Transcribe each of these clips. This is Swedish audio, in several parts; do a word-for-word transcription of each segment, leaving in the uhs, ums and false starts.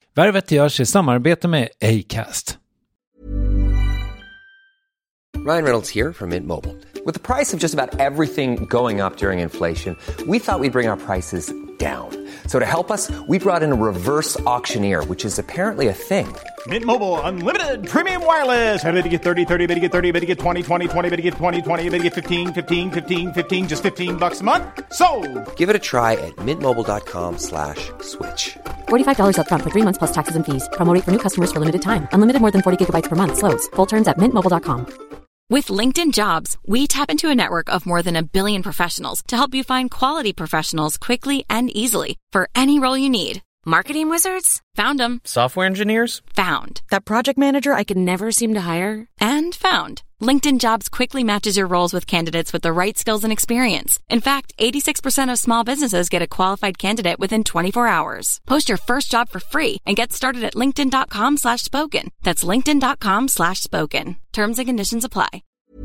Värvet görs i samarbete med Acast. Ryan Reynolds here from Mint Mobile. With the price of just about everything going up during inflation, we thought we'd bring our prices down. So to help us, we brought in a reverse auctioneer, which is apparently a thing. Mint Mobile Unlimited Premium Wireless. How to get thirty, thirty, how to get thirty, how to get twenty, twenty, twenty, how to get twenty, twenty, how to get fifteen, fifteen, fifteen, fifteen, just fifteen bucks a month? Sold! Give it a try at mintmobile.com slash switch. forty-five dollars up front for three months plus taxes and fees. Promo rate for new customers for limited time. Unlimited more than forty gigabytes per month. Slows full terms at mint mobile dot com. With LinkedIn Jobs, we tap into a network of more than a billion professionals to help you find quality professionals quickly and easily for any role you need. Marketing wizards? Found them. Software engineers? Found. That project manager I could never seem to hire? And found. LinkedIn Jobs quickly matches your roles with candidates with the right skills and experience. In fact, eighty-six percent of small businesses get a qualified candidate within twenty-four hours. Post your first job for free and get started at linkedin.com slash spoken. That's linkedin.com slash spoken. Terms and conditions apply.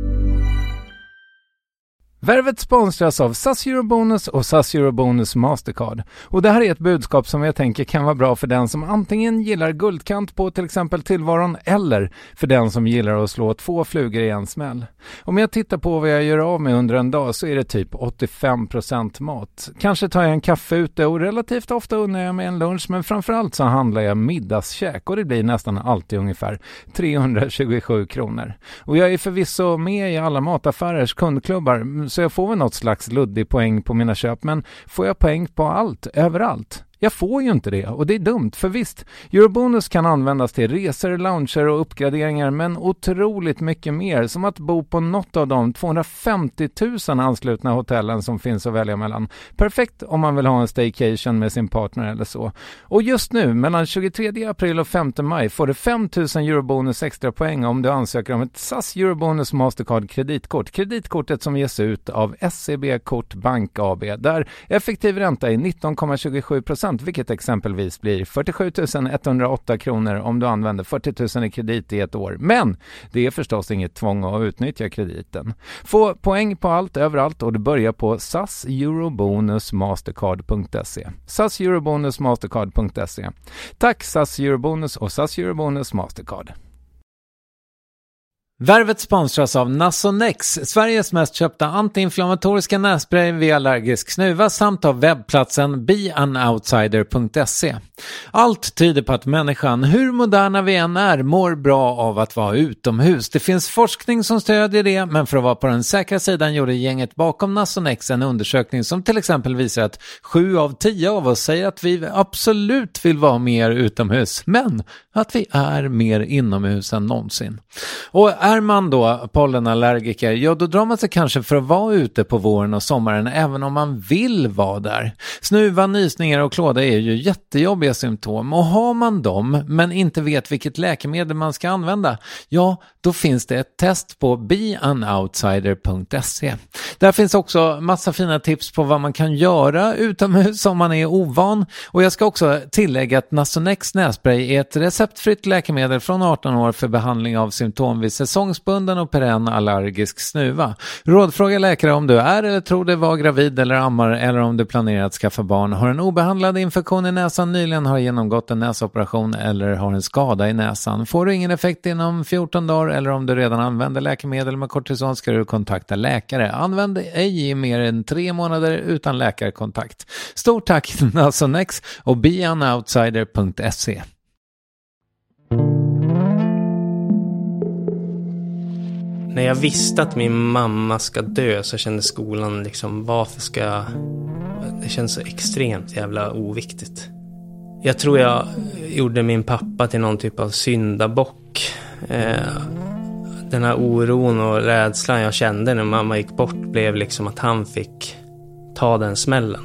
Värvet sponsras av S A S Eurobonus och S A S Eurobonus Mastercard. Och det här är ett budskap som jag tänker kan vara bra för den som antingen gillar guldkant på till exempel tillvaron eller för den som gillar att slå två flugor i en smäll. Om jag tittar på vad jag gör av med under en dag så är det typ åttiofem procent mat. Kanske tar jag en kaffe ute och relativt ofta unnar jag mig en lunch, men framförallt så handlar jag middagskäk och det blir nästan alltid ungefär trehundratjugosju kronor. Och jag är förvisso med i alla mataffärers kundklubbar så jag får väl något slags luddig poäng på mina köp, men får jag poäng på allt, överallt? Jag får ju inte det och det är dumt, för visst, Eurobonus kan användas till resor, lounger och uppgraderingar, men otroligt mycket mer, som att bo på något av de tvåhundrafemtio tusen anslutna hotellen som finns att välja mellan. Perfekt om man vill ha en staycation med sin partner eller så. Och just nu, mellan tjugotredje april och femte maj, får du fem tusen Eurobonus extra poäng om du ansöker om ett S A S Eurobonus Mastercard kreditkort. Kreditkortet som ges ut av S C B Kort Bank A B, där effektiv ränta är nitton komma tjugosju procent, vilket exempelvis blir fyrtiosju tusen etthundraåtta kronor om du använder fyrtio tusen i kredit i ett år. Men det är förstås inget tvång att utnyttja krediten. Få poäng på allt, överallt, och du börjar på S A S Eurobonus Mastercard punkt se. S A S Eurobonus Mastercard punkt se. Tack S A S Eurobonus och S A S Eurobonus Mastercard. Värvet sponsras av Nasonex, Sveriges mest köpta antiinflammatoriska nässpray vid allergisk snuva, samt av webbplatsen be an outsider punkt se. Allt tyder på att människan, hur moderna vi än är, mår bra av att vara utomhus. Det finns forskning som stödjer det, men för att vara på den säkra sidan gjorde gänget bakom Nasonex en undersökning som till exempel visar att sju av tio av oss säger att vi absolut vill vara mer utomhus, men att vi är mer inomhus än någonsin. Och är man då pollenallergiker, ja då drar man sig kanske för att vara ute på våren och sommaren även om man vill vara där. Snuva, nysningar och klåda är ju jättejobbiga symptom, och har man dem men inte vet vilket läkemedel man ska använda, ja då finns det ett test på be an outsider punkt se. Där finns också massa fina tips på vad man kan göra utomhus om man är ovan, och jag ska också tillägga att Nasonex nässpray är ett receptfritt läkemedel från arton år för behandling av symptom vid säsongsbunden och perenn allergisk snuva. Rådfråga läkare om du är eller tror dig vara gravid eller ammar, eller om du planerar att skaffa barn, har en obehandlad infektion i näsan, nyligen har genomgått en näsoperation eller har en skada i näsan. Får du ingen effekt inom fjorton dagar eller om du redan använder läkemedel med kortison ska du kontakta läkare. Använd ej i mer än tre månader utan läkarkontakt. Stort tack Nasonex och be an outsider punkt se. När jag visste att min mamma ska dö så kände skolan liksom, varför ska jag... Det känns så extremt jävla oviktigt. Jag tror jag gjorde min pappa till någon typ av syndabock. Eh, den här oron och rädslan jag kände när mamma gick bort blev liksom att han fick ta den smällen.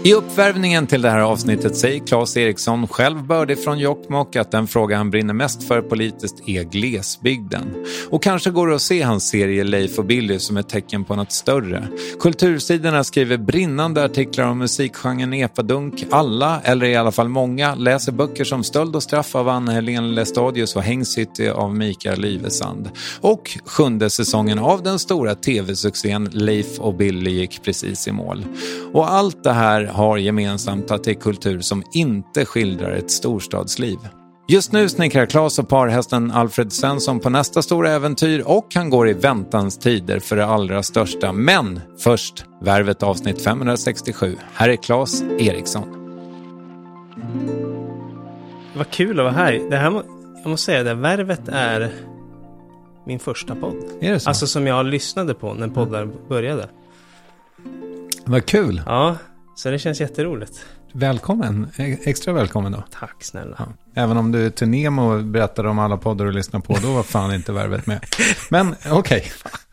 I uppvärvningen till det här avsnittet säger Claes Eriksson, själv bördig från Jokkmokk, att den fråga han brinner mest för politiskt är glesbygden. Och kanske går det att se hans serie Leif och Billy som ett tecken på något större. Kultursidorna skriver brinnande artiklar om musikgenren epadunk. Alla, eller i alla fall många, läser böcker som Stöld och straff av Anna-Helene Lestadius och Hängcity av Mikael Livesand. Och sjunde säsongen av den stora tv-succén Leif och Billy gick precis i mål. Och allt det här har gemensamt att det är kultur som inte skildrar ett storstadsliv. Just nu snickrar Claes och parhästen Alfred Svensson på nästa stora äventyr och han går i väntans tider för det allra största. Men först, Värvet avsnitt femhundrasextiosju. Här är Claes Eriksson. Vad kul att vara här. Det här, jag måste säga, det Värvet är min första podd. Är det så? Alltså som jag lyssnade på när poddar började. Vad kul. Ja, så det känns jätteroligt. Välkommen, extra välkommen då. Tack snälla. Ja. Även om du är till Nemo och berättar om alla poddar du lyssnar på, då var fan inte Värvet med. Men okej. Okay.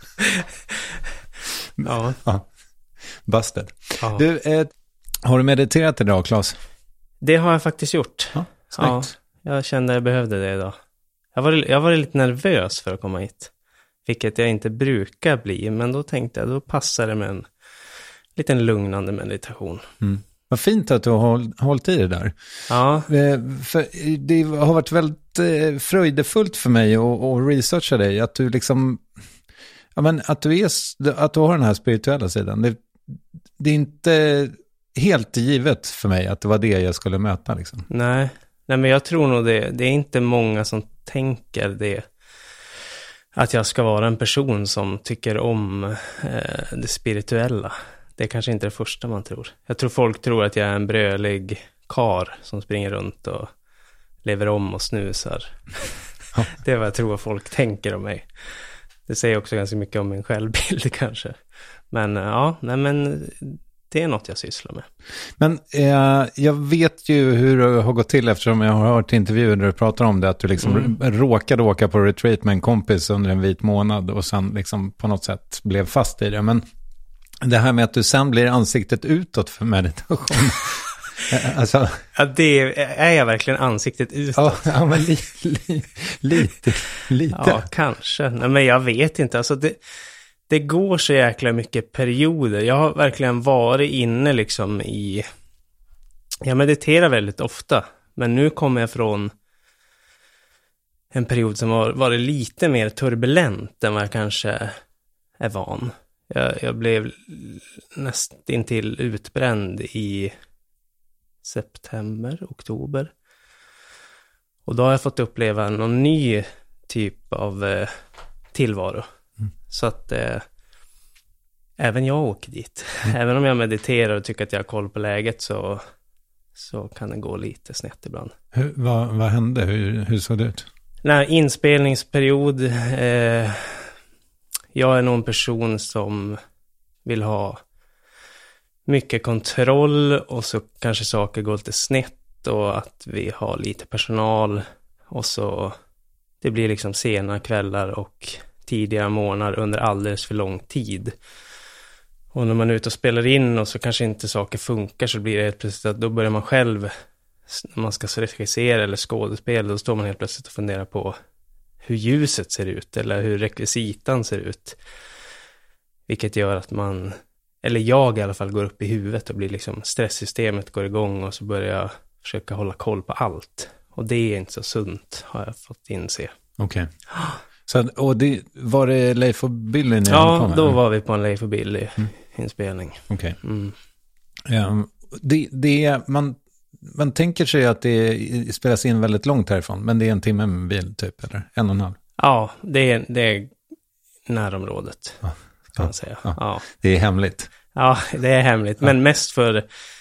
Ja. ja. Busted. Ja. Du, eh, har du mediterat idag, Claes? Det har jag faktiskt gjort. Ja, ja, jag kände att jag behövde det idag. Jag var, jag var lite nervös för att komma hit. Vilket jag inte brukar bli. Men då tänkte jag, då passar det med en liten lugnande meditation. Mm. Vad fint att du har hållit i det där. Ja. För det har varit väldigt fröjdefullt för mig att, att researcha dig. Att du liksom, ja men att du, är, att du har den här spirituella sidan. Det, det är inte helt givet för mig att det var det jag skulle möta liksom. Nej, Nej men jag tror nog det. Det är inte många som tänker det. Att jag ska vara en person som tycker om eh, det spirituella. Det är kanske inte det första man tror. Jag tror folk tror att jag är en brölig kar som springer runt och lever om och snusar. Ja. Det är vad jag tror att folk tänker om mig. Det säger också ganska mycket om min självbild kanske. Men ja, nej men det är något jag sysslar med. Men eh, jag vet ju hur det har gått till eftersom jag har hört intervjuer där du pratar om det. Att du liksom mm. råkade åka på retreat med en kompis under en vit månad och sen liksom på något sätt blev fast i det. Men det här med att du sen blir ansiktet utåt för meditation. Alltså, ja, det är jag verkligen ansiktet utåt. Ja, men li, li, lite, lite. Ja, kanske. Nej, men jag vet inte. Alltså det, det går så jäkla mycket perioder. Jag har verkligen varit inne liksom i... Jag mediterar väldigt ofta. Men nu kommer jag från en period som har varit lite mer turbulent än vad jag kanske är van. Jag, jag blev nästintill utbränd i september, oktober. Och då har jag fått uppleva någon ny typ av eh, tillvaro. Mm. Så att eh, även jag åker dit. Mm. Även om jag mediterar och tycker att jag har koll på läget så, så kan det gå lite snett ibland. Hur, vad, vad hände? Hur, hur såg det ut? Nej, inspelningsperiod... Eh, Jag är någon person som vill ha mycket kontroll och så kanske saker går lite snett och att vi har lite personal och så det blir liksom sena kvällar och tidiga morgnar under alldeles för lång tid. Och när man är ute och spelar in och så kanske inte saker funkar så blir det helt plötsligt att då börjar man själv, när man ska regissera eller skådespela, då står man helt plötsligt och funderar på hur ljuset ser ut eller hur rekvisitan ser ut. Vilket gör att man, eller jag i alla fall, går upp i huvudet och blir liksom, stresssystemet går igång och så börjar jag försöka hålla koll på allt. Och det är inte så sunt, har jag fått inse. Okej. Okay. Så, och det, var det Leif och Billy när Ja, kom, då eller? var vi på en Leif och Billy-inspelning. Mm. Okej. Okay. Mm. Ja, det, det man... Man tänker sig att det spelas in väldigt långt härifrån, men det är en timme med bil typ, eller en och en halv. Ja, det är, det är närområdet, ja, kan ja, man säga. Ja. Ja. Det är hemligt. Ja, det är hemligt, ja. Men mest för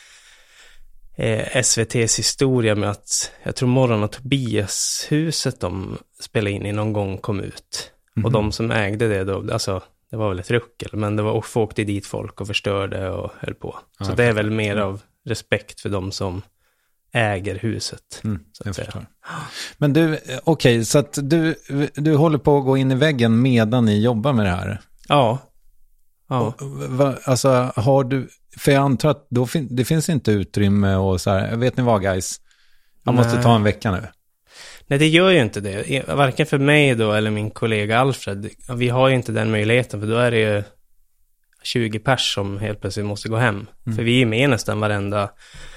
eh, S V T:s historia med att, jag tror Morgon och Tobias-huset de spelade in i någon gång kom ut. Mm-hmm. Och de som ägde det då, alltså det var väl ett ruckel, men det var och åkte dit folk och förstörde och höll på. Ja, så det är väl mer av respekt för de som äger huset. Mm, så att säga. Men du, okej, okay, så att du, du håller på att gå in i väggen medan ni jobbar med det här? Ja. Ja. Och, va, alltså, har du... För jag antar att då fin- det finns inte utrymme och så här... Vet ni vad, guys? Jag måste Nej. ta en vecka nu. Nej, det gör ju inte det. Varken för mig då eller min kollega Alfred. Vi har ju inte den möjligheten, för då är det ju tjugo pers som helt plötsligt måste gå hem. Mm. För vi är med nästan varenda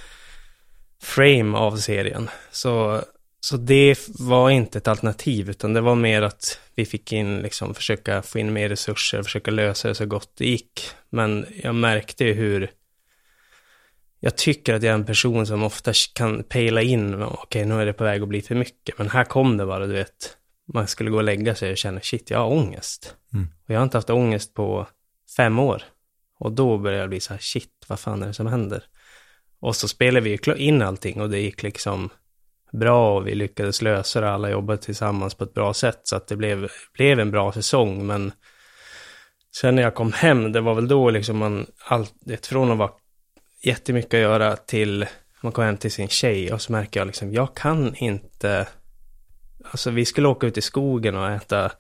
frame av serien. Så, så det var inte ett alternativ, utan det var mer att vi fick in, liksom, försöka få in mer resurser, försöka lösa det så gott det gick. Men jag märkte ju hur... Jag tycker att jag är en person som ofta kan pejla in, okej, okay, nu är det på väg att bli för mycket. Men här kom det bara, du vet, man skulle gå och lägga sig och känna, shit, jag har ångest. Mm. Och jag har inte haft ångest på fem år. Och då började jag bli så här, shit, vad fan är det som händer? Och så spelade vi in allting och det gick liksom bra och vi lyckades lösa det. Alla jobbade tillsammans på ett bra sätt, så att det blev, blev en bra säsong. Men sen när jag kom hem, det var väl då liksom man, allt, det från att vara jättemycket att göra till man kom hem till sin tjej och så märker jag liksom, jag kan inte, alltså vi skulle åka ut i skogen och äta,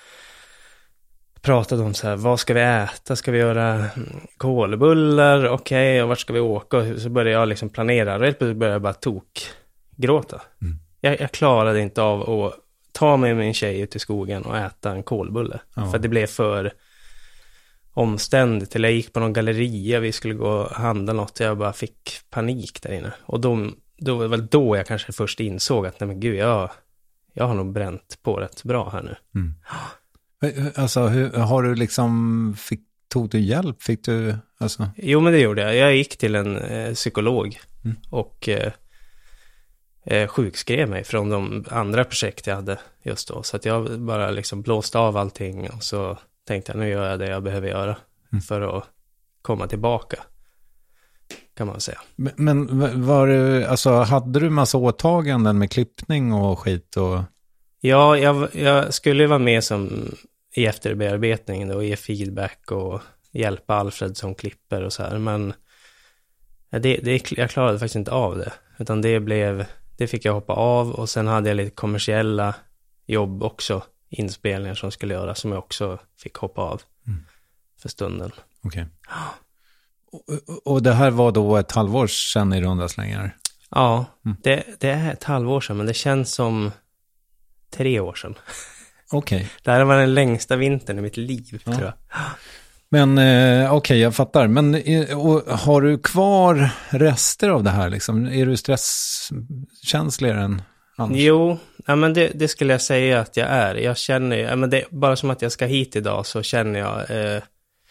pratade om så här, vad ska vi äta, ska vi göra kolbullar, okej, okay, och vart ska vi åka, och så började jag liksom planera, rätt på började jag bara tok gråta. Mm. Jag, jag klarade inte av att ta med min tjej ut i skogen och äta en kolbulle, ja. För det blev för omständigt. Till jag gick på någon galleria, vi skulle gå och handla något, jag bara fick panik där inne. Och då, då var det väl då jag kanske först insåg att nej men gud, jag, jag har nog bränt på rätt bra här nu. Mm. Alltså, hur, har du liksom, fick, tog du hjälp? Fick du, alltså? Jo, men det gjorde jag. Jag gick till en eh, psykolog mm. och eh, eh, sjukskrev mig från de andra projekt jag hade just då. Så att jag bara liksom blåste av allting och så tänkte jag, nu gör jag det jag behöver göra mm. för att komma tillbaka, kan man säga. Men, men var det, alltså, hade du massa åtaganden med klippning och skit? Och... Ja, jag, jag skulle vara med som i efterbearbetning och ge feedback och hjälpa Alfred som klipper och så här. Men det, det, jag klarade faktiskt inte av det. Utan det blev, det fick jag hoppa av, och sen hade jag lite kommersiella jobb också, inspelningar som skulle göra, som jag också fick hoppa av mm. för stunden. Okej. Okay. Och, och det här var då ett halvår sedan i runda slängar? Ja, mm. det, det är ett halvår sedan, men det känns som tre år sedan. Okej. Okay. Det här var den längsta vintern i mitt liv, ja. tror jag. Men eh, okej, okay, jag fattar. Men och, har du kvar rester av det här? Liksom? Är du stresskänsligare än annars? Jo, ja, men det, det skulle jag säga att jag är. Jag känner, ja, men det, bara som att jag ska hit idag så känner jag eh,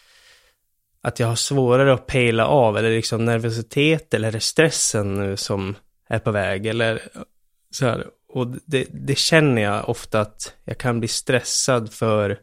att jag har svårare att pejla av, eller liksom nervositet, eller stressen nu som är på väg, eller så här. Och det, det känner jag ofta att jag kan bli stressad för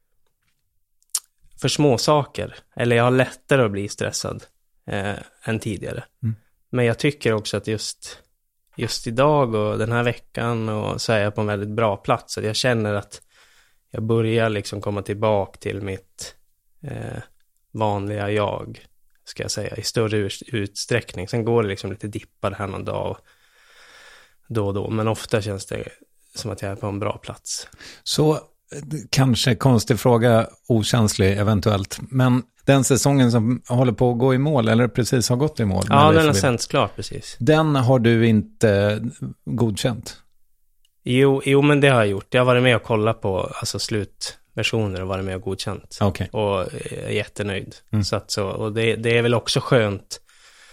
för små saker. Eller jag har lättare att bli stressad eh, än tidigare. Mm. Men jag tycker också att just, just idag och den här veckan och så är jag på en väldigt bra plats. Att jag känner att jag börjar liksom komma tillbaka till mitt eh, vanliga jag, ska jag säga, i större utsträckning. Sen går det liksom lite dippar här någon dag och då och då, men ofta känns det som att jag är på en bra plats. Så kanske konstig fråga, okänslig eventuellt, men den säsongen som håller på att gå i mål, eller precis har gått i mål? Ja, den har sänts klart precis. Den har du inte godkänt? Jo, jo, men det har jag gjort. Jag har varit med och kollat på alltså, slutversioner och varit med och godkänt. Okay. Och är jättenöjd. Mm. Så att så, och det, det är väl också skönt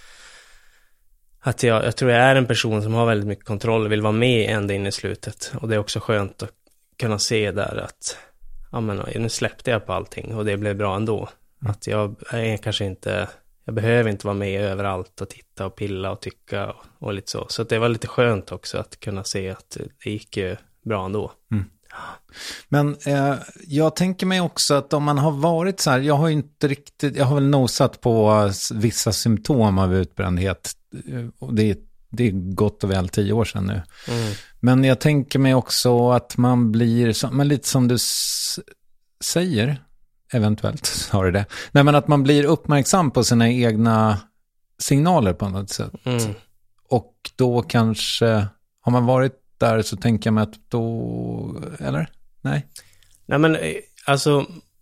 att jag, jag tror jag är en person som har väldigt mycket kontroll och vill vara med ända in i slutet. Och det är också skönt att kunna se där att ja, men, nu släppte jag på allting och det blev bra ändå. Mm. Att jag är kanske inte, jag behöver inte vara med överallt och titta och pilla och tycka och, och lite så. Så det var lite skönt också att kunna se att det gick ju bra ändå. Mm. Men eh, jag tänker mig också att om man har varit så här, jag har inte riktigt, jag har väl nosat på vissa symptom av utbrändhet, och det är, det är gott och väl tio år sedan nu. Mm. Men jag tänker mig också att man blir, men lite som du s- säger, eventuellt har du det, nej, men att man blir uppmärksam på sina egna signaler på något sätt. Mm. Och då kanske, har man varit där så tänker jag mig att då, eller? Nej. Nej, men alltså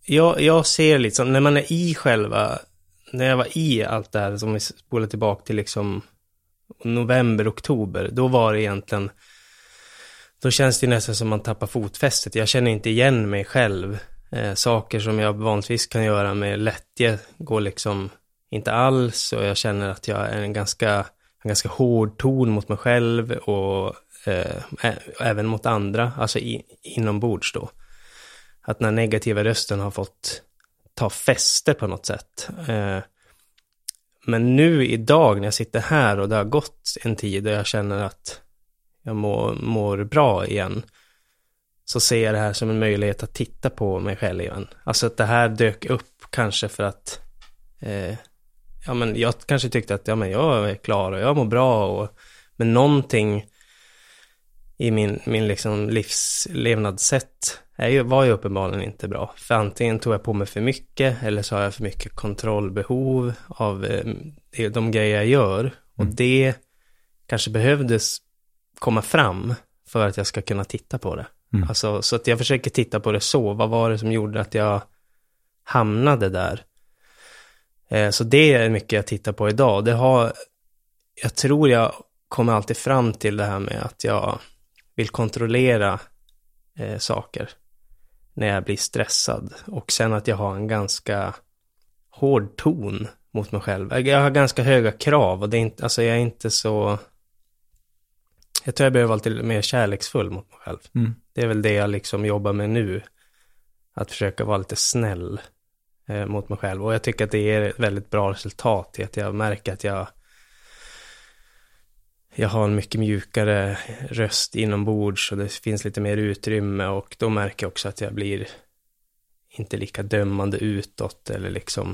jag, jag ser liksom, när man är i själva, när jag var i allt det här som vi spolar tillbaka till liksom november, oktober, då var det egentligen, då känns det nästan som man tappar fotfästet. Jag känner inte igen mig själv. Eh, saker som jag vanligtvis kan göra med lättje går liksom inte alls, och jag känner att jag är en ganska, en ganska hård ton mot mig själv och eh, ä- även mot andra, alltså i, inombords då. Att den negativa rösten har fått ta fäste på något sätt. Eh, men nu idag när jag sitter här och det har gått en tid där jag känner att jag mår, mår bra igen, så ser jag det här som en möjlighet att titta på mig själv igen. Alltså att det här dök upp kanske för att eh, ja, men jag kanske tyckte att ja, men jag är klar och jag mår bra, och, men någonting i min, min liksom livslevnadssätt är ju, var ju uppenbarligen inte bra. För antingen tog jag på mig för mycket, eller så har jag för mycket kontrollbehov av eh, de grejer jag gör. Mm. Och det kanske behövdes komma fram för att jag ska kunna titta på det. Mm. Alltså, så att jag försöker titta på det så. Vad var det som gjorde att jag hamnade där? Eh, så det är mycket jag tittar på idag. Det har, jag tror jag kommer alltid fram till det här med att jag vill kontrollera eh, saker när jag blir stressad. Och sen att jag har en ganska hård ton mot mig själv. Jag har ganska höga krav, och det är inte, alltså jag är inte så... Jag tror jag behöver vara lite mer kärleksfull mot mig själv. Mm. Det är väl det jag liksom jobbar med nu. Att försöka vara lite snäll eh, mot mig själv. Och jag tycker att det ger ett väldigt bra resultat i att jag märker att jag jag har en mycket mjukare röst inombords, och det finns lite mer utrymme, och då märker jag också att jag blir inte lika dömande utåt, eller liksom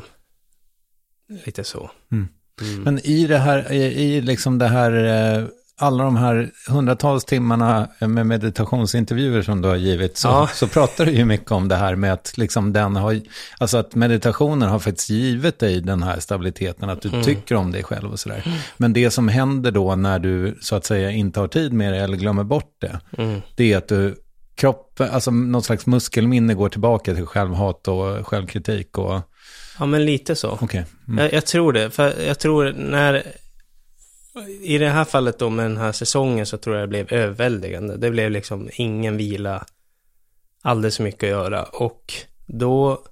lite så. Mm. Mm. Men i det här, i, i liksom det här, alla de här hundratals timmarna med meditationsintervjuer som du har givit, så, ja. så pratar du ju mycket om det här med att liksom den har, alltså att meditationen har faktiskt givet dig den här stabiliteten, att du mm. tycker om dig själv och sådär. Mm. Men det som händer då när du så att säga inte har tid med det eller glömmer bort det, mm. det är att du kropp, alltså någon slags muskelminne går tillbaka till självhat och självkritik och... Ja, men lite så. Okay. Mm. Jag, jag tror det, för jag tror när... I det här fallet då med den här säsongen, så tror jag det blev överväldigande. Det blev liksom ingen vila, alldeles mycket att göra. Och då,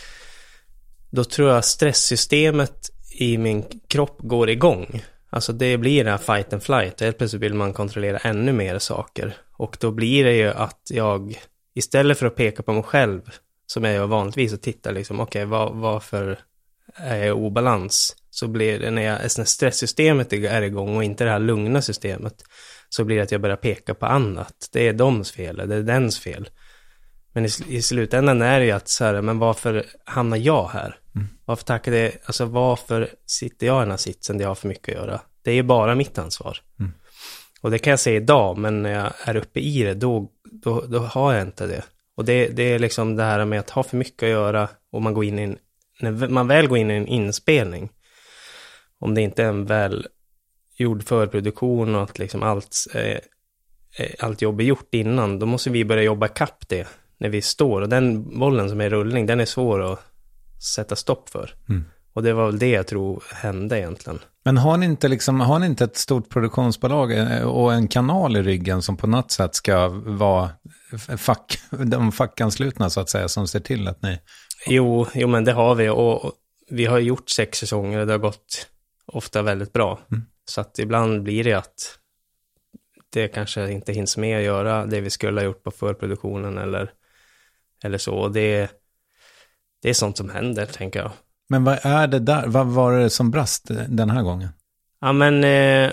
då tror jag stresssystemet i min kropp går igång. Alltså det blir det här fight and flight. Helt plötsligt vill man kontrollera ännu mer saker. Och då blir det ju att jag, istället för att peka på mig själv, som jag gör vanligtvis, och titta liksom, okej, okay, vad, varför är jag i obalans? Så blir det när, jag, när stresssystemet är igång och inte det här lugna systemet, så blir det att jag börjar peka på annat. Det är doms fel, det är dens fel. Men i, i slutändan är det ju att så här, men varför hamnar jag här? Mm. Varför tackar det, alltså varför sitter jag i den här sitsen där jag har för mycket att göra? Det är ju bara mitt ansvar. Mm. Och det kan jag säga idag, men när jag är uppe i det, då, då, då har jag inte det. Och det, det är liksom det här med att ha för mycket att göra, och man går in i en, när man väl går in i en inspelning, om det inte är en väl gjord förproduktion och att liksom allt, eh, allt jobb är gjort innan, då måste vi börja jobba kapp det när vi står. Och den bollen som är i rullning, den är svår att sätta stopp för. Mm. Och det var väl det jag tror hände egentligen. Men har ni inte, liksom, har ni inte ett stort produktionsbolag och en kanal i ryggen som på något sätt ska vara fack, de fackanslutna så att säga, som ser till att ni... Jo, jo men det har vi, och vi har gjort sex säsonger och det har gått ofta väldigt bra. Mm. Så att ibland blir det att det kanske inte hinns med att göra det vi skulle ha gjort på förproduktionen eller, eller så. Och det, det är sånt som händer, tänker jag. Men vad är det där? Vad var det som brast den här gången? Ja, men eh,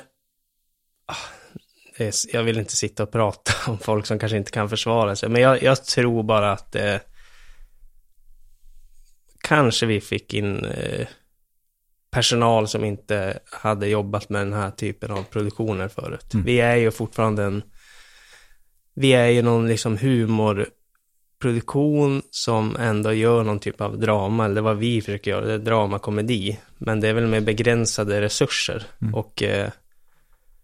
det är, jag vill inte sitta och prata om folk som kanske inte kan försvara sig. Men jag, jag tror bara att eh, kanske vi fick in eh, personal som inte hade jobbat med den här typen av produktioner förut. Mm. Vi är ju fortfarande en, vi är ju någon liksom humorproduktion som ändå gör någon typ av drama, eller vad vi försöker göra, det är dramakomedi, men det är väl med begränsade resurser. Mm. Och, eh,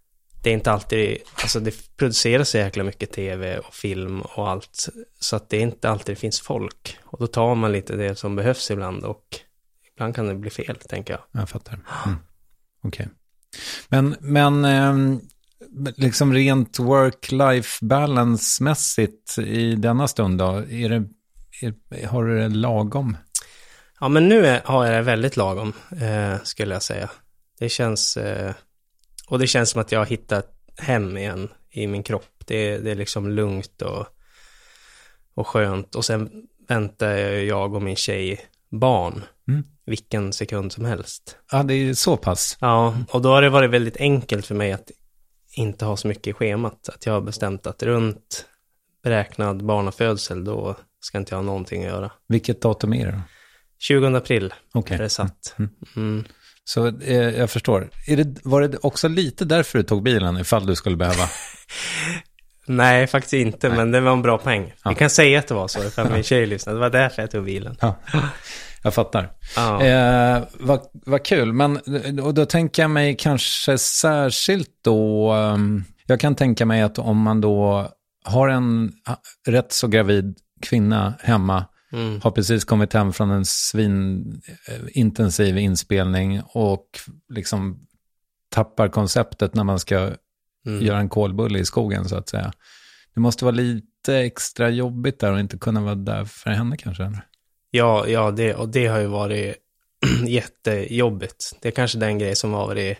det är inte alltid, alltså det produceras så jäkla mycket tv och film och allt, så att det är inte alltid det finns folk. Och då tar man lite det som behövs ibland, och ibland kan det bli fel, tänker jag. Jag fattar. Mm. Okej. Okay. Men, men eh, liksom rent work-life balance-mässigt i denna stund då, är det, är, har du det lagom? Ja, men nu är, har jag det väldigt lagom, eh, skulle jag säga. Det känns, eh, och det känns som att jag har hittat hem igen i min kropp. Det, det är liksom lugnt och, och skönt. Och sen väntar jag och min tjej barn mm. vilken sekund som helst. Ja, det är så pass. Ja, och då har det varit väldigt enkelt för mig att inte ha så mycket i schemat. Att jag har bestämt att runt beräknad barnafödsel, då ska inte jag ha någonting att göra. Vilket datum är det då? tjugonde april okay. är det satt. Mm. Mm. Så eh, jag förstår. Är det, var det också lite därför du tog bilen ifall du skulle behöva? Nej, faktiskt inte, Nej. Men det var en bra poäng. Ja. Vi kan säga att det var så ifall min tjej lyssnade. Det var därför jag tog bilen. Ja. Jag fattar. Ja. Eh, vad, vad kul. Men och då tänker jag mig kanske särskilt då, um, jag kan tänka mig att om man då har en rätt så gravid kvinna hemma, mm. har precis kommit hem från en svinintensiv inspelning och liksom tappar konceptet när man ska mm. göra en kolbulle i skogen så att säga. Det måste vara lite extra jobbigt där och inte kunna vara där för henne kanske. Eller? Ja, ja det, och det har ju varit jättejobbigt. Det är kanske den grej som har varit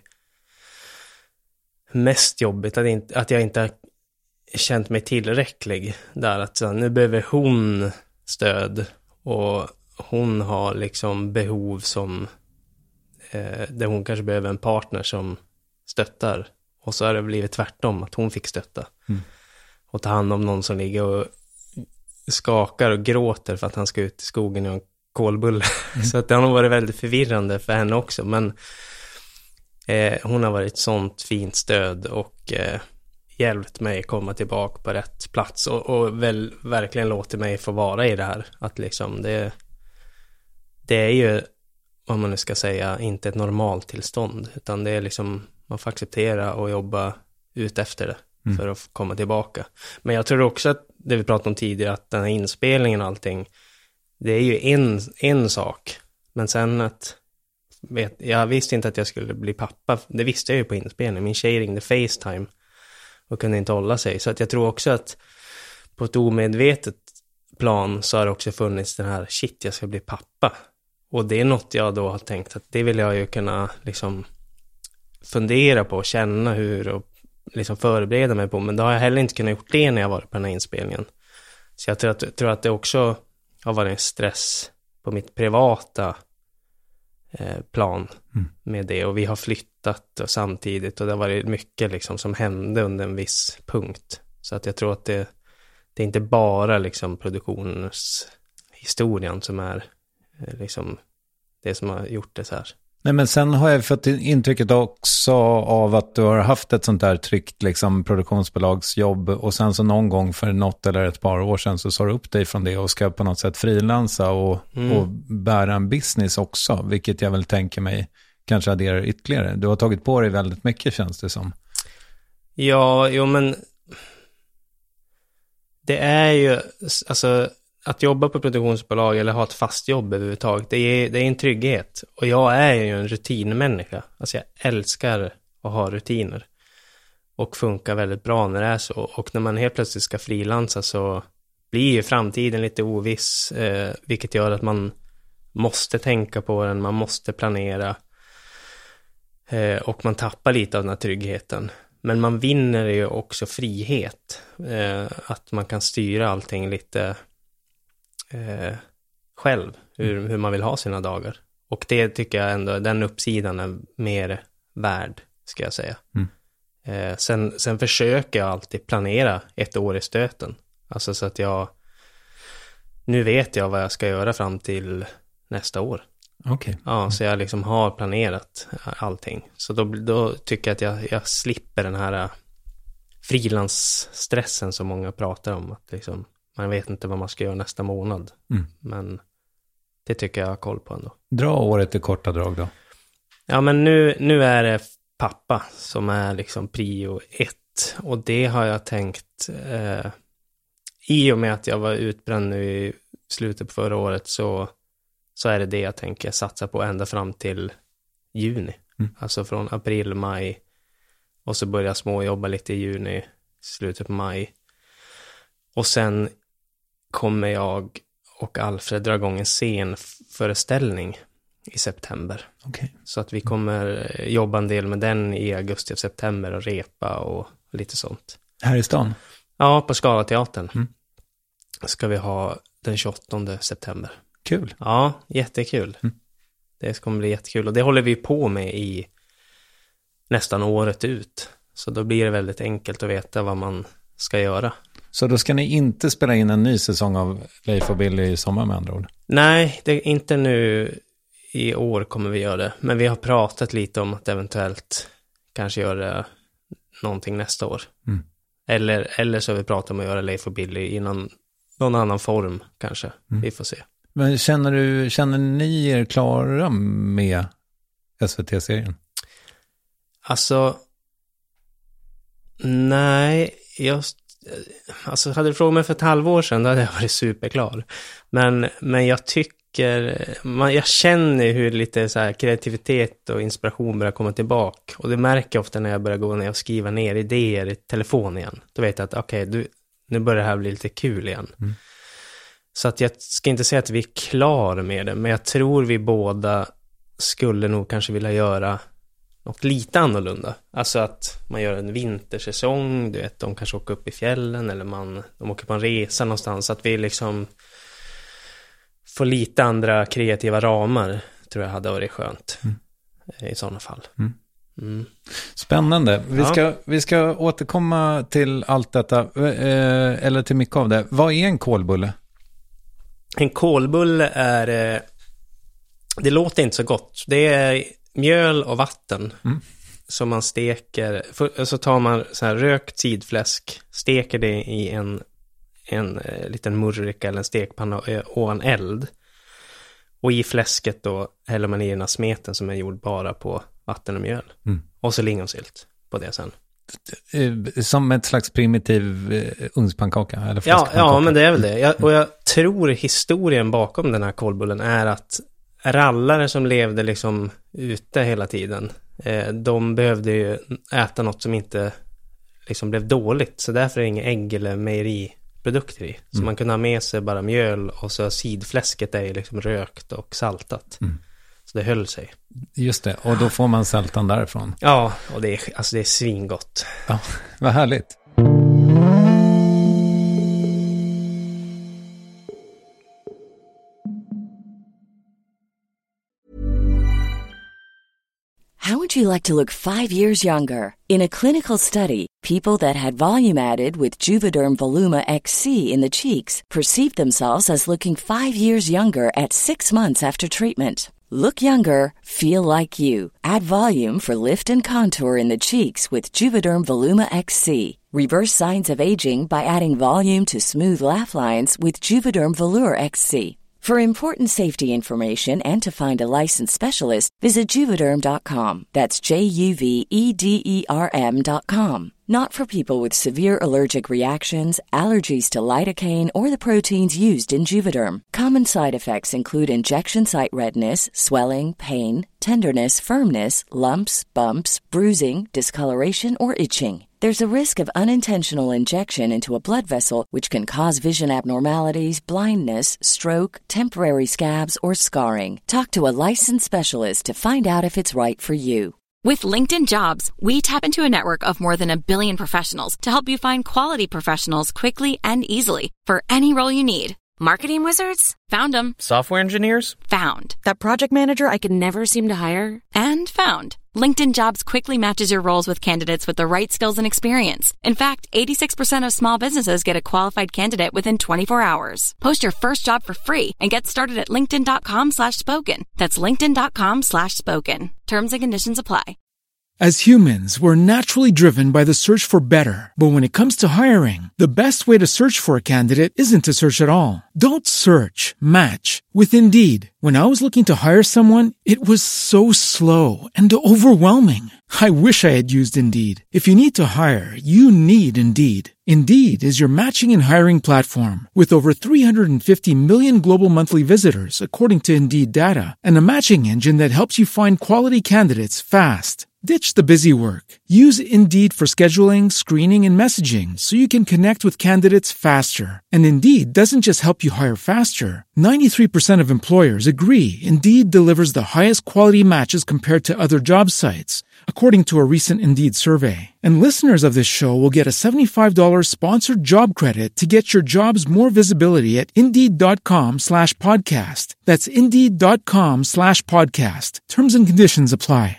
mest jobbigt. Att, inte, att jag inte har känt mig tillräcklig där. Att så, nu behöver hon stöd och hon har liksom behov som eh, där hon kanske behöver en partner som stöttar. Och så har det blivit tvärtom, att hon fick stötta. Mm. Och ta hand om någon som ligger och skakar och gråter för att han ska ut i skogen och en kolbulle. Mm. Så att det har nog varit väldigt förvirrande för henne också. Men eh, hon har varit ett sånt fint stöd och eh, hjälpt mig komma tillbaka på rätt plats. Och, och väl, verkligen låter mig få vara i det här. Att liksom det, det är ju, vad man nu ska säga, inte ett normalt tillstånd. Utan det är liksom, man får acceptera och jobba ut efter det. Mm. För att komma tillbaka. Men jag tror också att det vi pratade om tidigare, att den här inspelningen och allting, det är ju en, en sak. Men sen att vet, jag visste inte att jag skulle bli pappa. Det visste jag ju på inspelningen. Min tjej ringde FaceTime och kunde inte hålla sig. Så att jag tror också att på ett omedvetet plan så har det också funnits den här, shit, jag ska bli pappa. Och det är något jag då har tänkt att det vill jag ju kunna liksom fundera på och känna hur och liksom förbereda mig på, men då har jag heller inte kunnat gjort det när jag var på den här inspelningen. Så jag tror att, tror att det också har varit en stress på mitt privata eh, plan mm. med det, och vi har flyttat och samtidigt, och det har varit mycket liksom som hände under en viss punkt. Så att jag tror att det, det är inte bara liksom produktionens historien som är eh, liksom det som har gjort det så här. Nej, men sen har jag fått intrycket också av att du har haft ett sånt där tryggt liksom, produktionsbolagsjobb, och sen så någon gång för något eller ett par år sedan så sa du upp dig från det och ska på något sätt frilansa och, mm. och bära en business också, vilket jag väl tänker mig kanske adderar ytterligare. Du har tagit på dig väldigt mycket, känns det som. Ja, jo men det är ju, alltså att jobba på produktionsbolag eller ha ett fast jobb överhuvudtaget, det är, det är en trygghet. Och jag är ju en rutinmänniska. Alltså jag älskar att ha rutiner. Och funkar väldigt bra när det är så. Och när man helt plötsligt ska frilansa så blir ju framtiden lite oviss. Eh, vilket gör att man måste tänka på den, man måste planera. Eh, och man tappar lite av den här tryggheten. Men man vinner ju också frihet. Eh, att man kan styra allting lite Eh, själv, hur, hur man vill ha sina dagar. Och det tycker jag ändå, den uppsidan är mer värd, ska jag säga. Mm. Eh, sen, sen försöker jag alltid planera ett år i stöten. Alltså så att jag, nu vet jag vad jag ska göra fram till nästa år. Okay. Ja, så jag liksom har planerat allting. Så då, då tycker jag att jag, jag slipper den här frilansstressen som många pratar om. Att liksom man vet inte vad man ska göra nästa månad. Mm. Men det tycker jag har koll på ändå. Dra året i korta drag då. Ja, men nu, nu är det pappa som är liksom prio ett. Och det har jag tänkt, eh, i och med att jag var utbränd nu i slutet på förra året, så, så är det det jag tänker satsa på ända fram till juni. Mm. Alltså från april, maj, och så börjar jag småjobba lite i juni, slutet på maj. Och sen kommer jag och Alfred dra igång en scenföreställning i september. Okay. Så att vi kommer jobba en del med den i augusti och september och repa och lite sånt. Här i stan? Ja, på Scalateatern. Mm. Ska vi ha den tjugoåttonde september. Kul. Ja, jättekul. Mm. Det kommer bli jättekul. Och det håller vi på med i nästan året ut. Så då blir det väldigt enkelt att veta vad man ska göra. Så då ska ni inte spela in en ny säsong av Leif och Billy i sommar med andra ord? Nej, det är inte nu i år kommer vi göra det. Men vi har pratat lite om att eventuellt kanske göra någonting nästa år. Mm. Eller, eller så har vi pratat om att göra Leif och Billy i någon, någon annan form kanske. Mm. Vi får se. Men känner, du, känner ni er klara med S V T-serien? Alltså, nej, just, alltså hade du frågat mig för ett halvår sedan, då hade jag varit superklar. Men, men jag tycker, man, jag känner hur lite så här kreativitet och inspiration börjar komma tillbaka. Och det märker jag ofta när jag börjar gå ner och skriva ner idéer i telefon igen. Då vet jag att okej, okay, nu börjar det här bli lite kul igen. Mm. Så att jag ska inte säga att vi är klar med det, men jag tror vi båda skulle nog kanske vilja göra något lite annorlunda. Alltså att man gör en vintersäsong, du vet, de kanske åker upp i fjällen eller man, de åker på en resa någonstans. Att vi liksom får lite andra kreativa ramar, tror jag hade varit skönt mm. i sådana fall. Mm. Mm. Spännande. Vi, ja. ska, vi ska återkomma till allt detta, eh, eller till mycket av det. Vad är en kålbulle? En kålbulle är, det låter inte så gott. Det är mjöl och vatten mm. som man steker. För, så tar man så här rökt sidfläsk, steker det i en, en eh, liten murrika eller en stekpanna ovan eld. Och i fläsket då häller man i den här smeten som är gjord bara på vatten och mjöl. Mm. Och så lingonsylt på det sen. Som ett slags primitiv uh, ugnspannkaka eller ja, ja, men det är väl det. Jag, och jag tror historien bakom den här kålbullen är att rallare som levde liksom ute hela tiden, eh, de behövde ju äta något som inte liksom blev dåligt. Så därför är det inga ägg eller mejeriprodukter i. Så mm. man kunde ha med sig bara mjöl och så sidfläsket är liksom rökt och saltat. Mm. Så det höll sig. Just det, och då får man sältan därifrån. Ja, och det är, alltså det är svingott. Ja, vad härligt. How would you like to look five years younger? In a clinical study, people that had volume added with Juvederm Voluma X C in the cheeks perceived themselves as looking five years younger at six months after treatment. Look younger, feel like you. Add volume for lift and contour in the cheeks with Juvederm Voluma X C. Reverse signs of aging by adding volume to smooth laugh lines with Juvederm Volure X C. For important safety information and to find a licensed specialist, visit Juvederm dot com. That's J U V E D E R M dot com. Not for people with severe allergic reactions, allergies to lidocaine, or the proteins used in Juvederm. Common side effects include injection site redness, swelling, pain, tenderness, firmness, lumps, bumps, bruising, discoloration, or itching. There's a risk of unintentional injection into a blood vessel, which can cause vision abnormalities, blindness, stroke, temporary scabs, or scarring. Talk to a licensed specialist to find out if it's right for you. With LinkedIn Jobs, we tap into a network of more than a billion professionals to help you find quality professionals quickly and easily for any role you need. Marketing wizards? Found them. Software engineers? Found. That project manager I could never seem to hire? And found. LinkedIn Jobs quickly matches your roles with candidates with the right skills and experience. In fact, eighty-six percent of small businesses get a qualified candidate within twenty-four hours. Post your first job for free and get started at linkedin dot com slash spoken. That's linkedin dot com slash spoken. Terms and conditions apply. As humans, we're naturally driven by the search for better. But when it comes to hiring, the best way to search for a candidate isn't to search at all. Don't search, match with Indeed. When I was looking to hire someone, it was so slow and overwhelming. I wish I had used Indeed. If you need to hire, you need Indeed. Indeed is your matching and hiring platform with over three hundred fifty million global monthly visitors, according to Indeed data, and a matching engine that helps you find quality candidates fast. Ditch the busy work. Use Indeed for scheduling, screening, and messaging so you can connect with candidates faster. And Indeed doesn't just help you hire faster. ninety-three percent of employers agree Indeed delivers the highest quality matches compared to other job sites, according to a recent Indeed survey. And listeners of this show will get a seventy-five dollars sponsored job credit to get your jobs more visibility at Indeed.com slash podcast. That's Indeed.com slash podcast. Terms and conditions apply.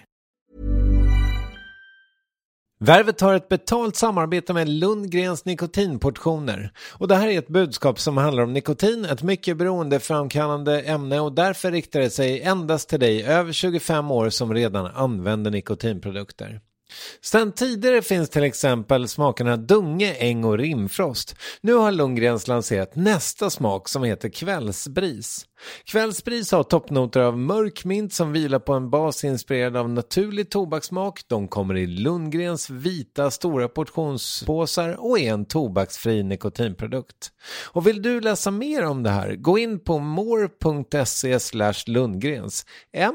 Värvet har ett betalt samarbete med Lundgrens nikotinportioner. Och det här är ett budskap som handlar om nikotin, ett mycket beroendeframkallande ämne, och därför riktar det sig endast till dig över tjugofem år som redan använder nikotinprodukter. Sedan tidigare finns till exempel smakerna Dunge, Äng och Rimfrost. Nu har Lundgrens lanserat nästa smak som heter Kvällsbris. Kvällsbris har toppnoter av mörk mint som vilar på en bas inspirerad av naturlig tobakssmak. De kommer i Lundgrens vita stora portionspåsar och är en tobaksfri nikotinprodukt. Och vill du läsa mer om det här, gå in på more.se slash Lundgrens.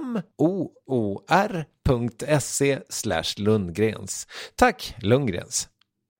M-O-O-R.se slash Lundgrens. Tack, Lundgrens.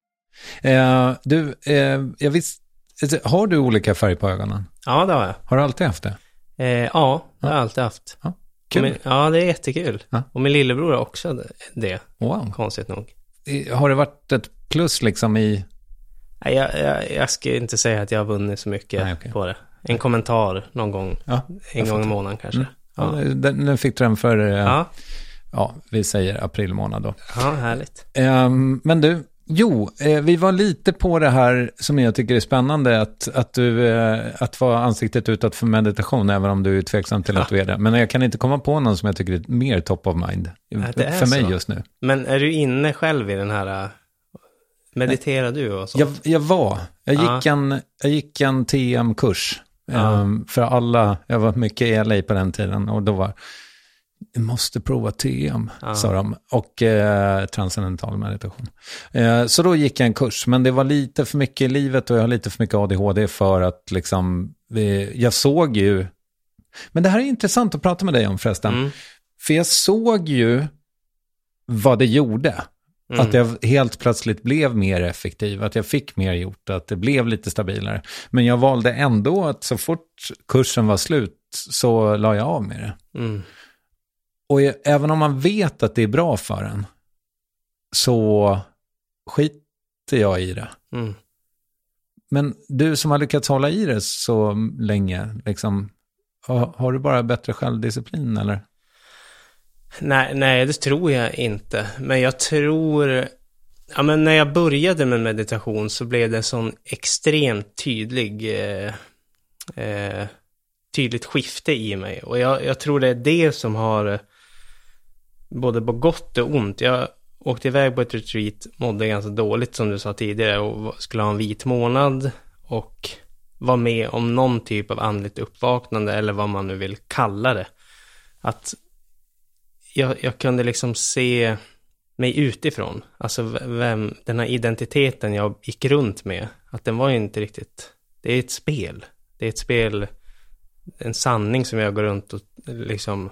Eh, du, eh, jag visst, har du olika färg på ögonen? Ja, det har jag. Har du alltid haft det? Eh, ja, det har jag alltid haft. Ja, kul. Min, ja, det är jättekul. Ja. Och min lillebror har också det. Wow. Konstigt nog. Har det varit ett plus liksom i... Nej, jag, jag, jag ska inte säga att jag har vunnit så mycket Nej, okay. på det. En kommentar någon gång. Ja, en gång i månaden kanske. Mm. Ja. Ja, den, nu fick du den för... Ja. Ja, vi säger april månad då. Ja, härligt. Um, men du, jo, eh, vi var lite på det här som jag tycker är spännande, att, att du eh, att vara ansiktet utåt för meditation, även om du är tveksam till ja. att du är det. Men jag kan inte komma på någon som jag tycker är mer top of mind ja, för mig så. Just nu. Men är du inne själv i den här, mediterar du och så? Jag, jag var, jag gick, ja. en, jag gick en T M-kurs ja. um, för alla, jag var mycket i L A på den tiden, och då var du måste prova T M, ja. sa de. Och eh, transcendental meditation. Eh, så då gick jag en kurs. Men det var lite för mycket i livet och jag har lite för mycket A D H D för att liksom... Vi, jag såg ju... Men det här är intressant att prata med dig om förresten. Mm. För jag såg ju vad det gjorde. Mm. Att jag helt plötsligt blev mer effektiv. Att jag fick mer gjort. Att det blev lite stabilare. Men jag valde ändå att så fort kursen var slut så la jag av med det. Mm. Och jag, även om man vet att det är bra för en, så skiter jag i det. Mm. Men du som har lyckats hålla i det så länge, liksom, har, har du bara bättre självdisciplin eller? Nej, nej, det tror jag inte. Men jag tror... Ja, men när jag började med meditation så blev det en sån extremt tydlig... Eh, eh, tydligt skifte i mig. Och jag, jag tror det är det som har... både på gott och ont. Jag åkte iväg på ett retreat, mådde ganska dåligt som du sa tidigare och skulle ha en vit månad och var med om någon typ av andligt uppvaknande eller vad man nu vill kalla det. Att jag, jag kunde liksom se mig utifrån. Alltså vem, den här identiteten jag gick runt med, att den var ju inte riktigt... Det är ett spel. Det är ett spel, en sanning som jag går runt och liksom...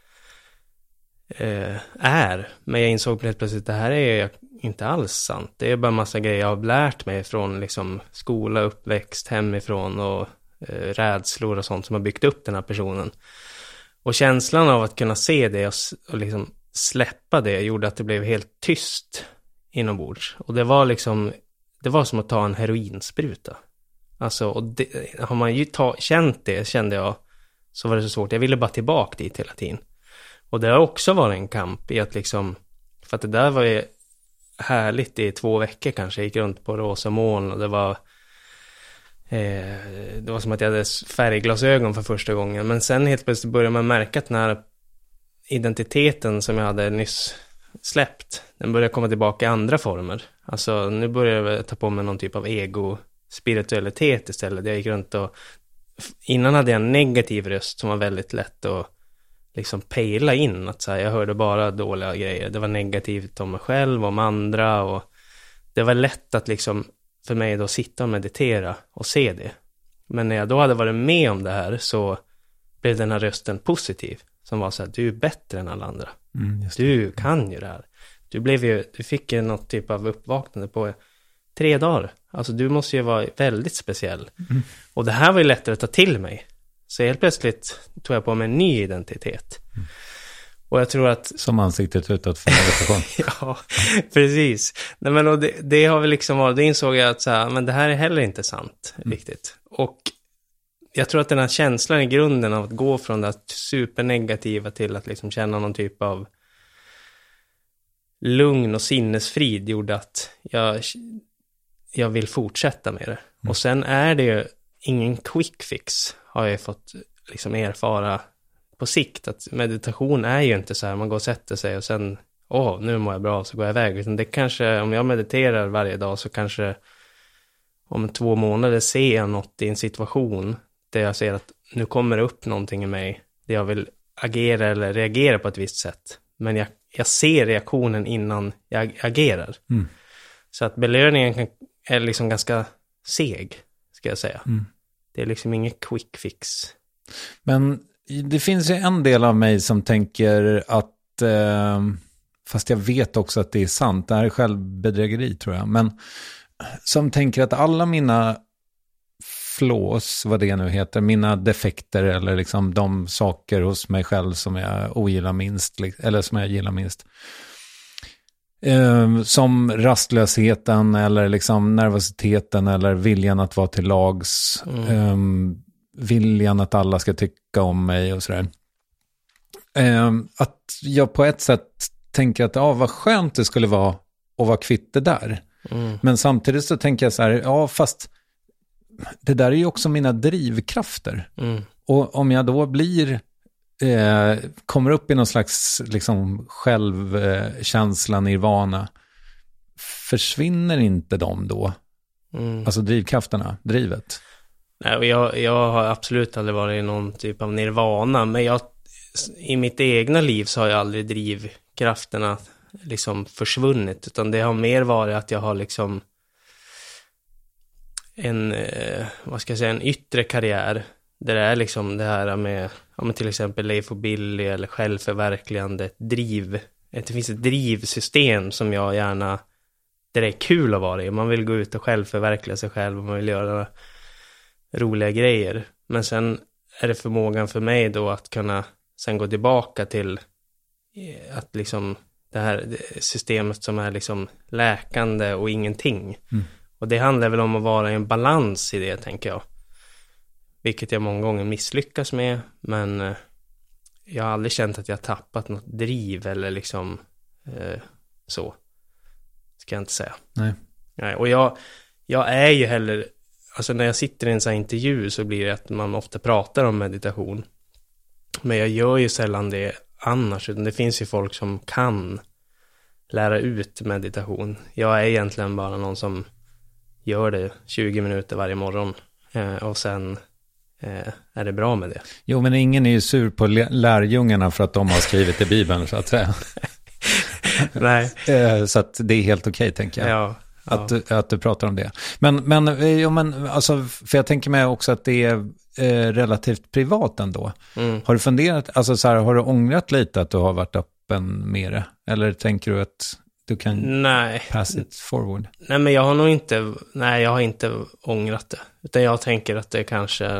är, men jag insåg helt plötsligt att det här är inte alls sant. Det är bara en massa grejer jag har lärt mig från liksom skola, uppväxt, hemifrån och eh, rädslor och sånt som har byggt upp den här personen. Och känslan av att kunna se det och, och liksom släppa det gjorde att det blev helt tyst inombords. Och det var liksom, det var som att ta en heroinspruta. Alltså, och det, har man ju ta, känt det, kände jag, så var det så svårt. Jag ville bara tillbaka dit hela tiden. Och det har också varit en kamp i att liksom, för att det där var ju härligt i två veckor kanske. Jag gick runt på rosa moln och det var eh, det var som att jag hade färgglasögon för första gången. Men sen helt plötsligt började man märka att den här identiteten som jag hade nyss släppt. Den börjar komma tillbaka i andra former. Alltså nu börjar jag ta på mig någon typ av ego-spiritualitet istället. Jag gick runt och... Innan hade jag en negativ röst som var väldigt lätt att liksom pejla in. Att så här, jag hörde bara dåliga grejer. Det var negativt om mig själv, om andra. Och det var lätt att liksom för mig då sitta och meditera och se det. Men när jag då hade varit med om det här så blev den här rösten positiv. Som var så här, du är bättre än alla andra. Mm, du kan ju det här. Du, blev ju, du fick ju något typ av uppvaknande på tre dagar. Alltså du måste ju vara väldigt speciell. Mm. Och det här var ju lättare att ta till mig. Så helt plötsligt tog jag på mig en ny identitet. Mm. Och jag tror att... Som ansiktet utåt för meditation. Ja, precis. Nej, men och det, det har vi liksom varit, det insåg jag att så här, men det här är heller inte sant mm. riktigt. Och jag tror att den här känslan i grunden av att gå från det supernegativa till att liksom känna någon typ av lugn och sinnesfrid gjorde att jag, jag vill fortsätta med det. Mm. Och sen är det ju ingen quick fix, har jag fått liksom erfara på sikt. Att meditation är ju inte så här, man går och sätter sig och sen, åh, nu mår jag bra så går jag iväg. Utan det kanske, om jag mediterar varje dag så kanske om två månader ser jag något i en situation där jag ser att nu kommer det upp någonting i mig där jag vill agera eller reagera på ett visst sätt. Men jag, jag ser reaktionen innan jag agerar. Mm. Så att belöningen kan, är liksom ganska seg, ska jag säga. Mm. Det är liksom ingen quick fix. Men det finns ju en del av mig som tänker att, eh, fast jag vet också att det är sant, det här är självbedrägeri tror jag, men som tänker att alla mina flaws, vad det nu heter, mina defekter eller liksom de saker hos mig själv som jag ogillar minst, eller som jag gillar minst, eh, som rastlösheten eller liksom nervositeten eller viljan att vara till lags, mm. eh, viljan att alla ska tycka om mig och sådär. Eh, att jag på ett sätt tänker att ja, vad skönt det skulle vara att vara kvitt det där. Mm. Men samtidigt så tänker jag så här, ja fast det där är ju också mina drivkrafter. Mm. Och om jag då blir eh, kommer upp i någon slags liksom självkänsla, nirvana, försvinner inte de då? Mm. Alltså drivkrafterna, drivet. Nej, jag, jag har absolut aldrig varit i någon typ av nirvana, men jag, i mitt egna liv så har jag aldrig drivkrafterna liksom försvunnit, utan det har mer varit att jag har liksom en, eh, vad ska jag säga, en yttre karriär där det är liksom det här med, ja, men till exempel Leif och Billy eller självförverkligande, ett driv, det finns ett drivsystem som jag gärna, där det är kul att vara i, man vill gå ut och självförverkliga sig själv och man vill göra roliga grejer, men sen är det förmågan för mig då att kunna sen gå tillbaka till att liksom det här systemet som är liksom läkande och ingenting. Mm. Och det handlar väl om att vara i en balans i det, tänker jag. Vilket jag många gånger misslyckas med, men jag har aldrig känt att jag har tappat något driv eller liksom eh, så. Ska jag inte säga. Nej. Nej, och jag, jag är ju heller, alltså när jag sitter i en sån här intervju så blir det att man ofta pratar om meditation. Men jag gör ju sällan det annars, utan det finns ju folk som kan lära ut meditation. Jag är egentligen bara någon som gör det tjugo minuter varje morgon eh, och sen eh, är det bra med det. Jo, men ingen är ju sur på lärjungarna för att de har skrivit i Bibeln, så att säga. Nej. Så att det är helt okej, tänker jag. Ja. Att, ja. du, att du pratar om det. Men, men, jo, men alltså, för jag tänker mig också att det är eh, relativt privat ändå. Mm. Har du funderat, alltså så här, har du ångrat lite att du har varit öppen med det? Eller tänker du att du kan nej. pass it forward? Nej, men jag har nog inte, nej, jag har inte ångrat det. Utan jag tänker att det kanske,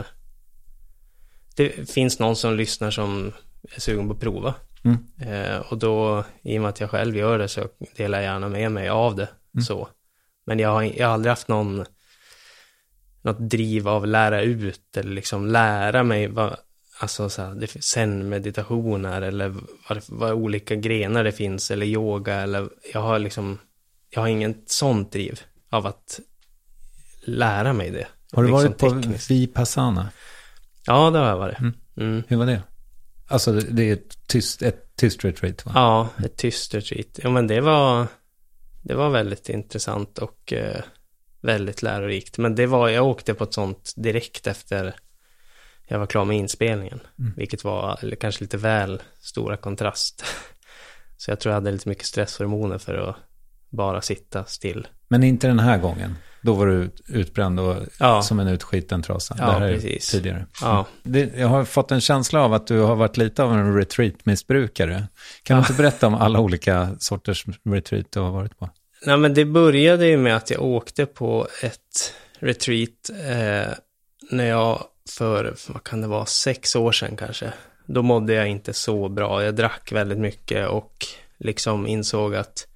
det finns någon som lyssnar som är sugen på att prova. Mm. Eh, och då, i och med att jag själv gör det, så delar jag gärna med mig av det. Mm. Så. Men jag har, jag har aldrig haft någon något driv av lära ut eller liksom lära mig vad, alltså så här, det finns zen-meditationer eller vad, vad olika grenar det finns eller yoga, eller jag har liksom, jag har ingen sånt driv av att lära mig det. Har du liksom varit på tekniskt. Vipassana? Ja, det har jag varit. Mm. Mm. Hur var det? Alltså det är ett tyst, ett tyst retreat, va? Ja, ett tyst retreat. Ja, men det var, det var väldigt intressant och eh, väldigt lärorikt. Men det var, jag åkte på ett sånt direkt efter jag var klar med inspelningen. Mm. Vilket var eller kanske lite väl stora kontrast. Så jag tror jag hade lite mycket stresshormoner för att bara sitta still. Men inte den här gången. Då var du utbränd och ja. som en utskiten trasa. Ja, det här precis. Är tidigare. Ja. Det, jag har fått en känsla av att du har varit lite av en retreat-missbrukare. Kan ja. du inte berätta om alla olika sorters retreat du har varit på? Nej, men det började ju med att jag åkte på ett retreat eh, när jag för, vad kan det vara, sex år sedan kanske. Då mådde jag inte så bra. Jag drack väldigt mycket och liksom insåg att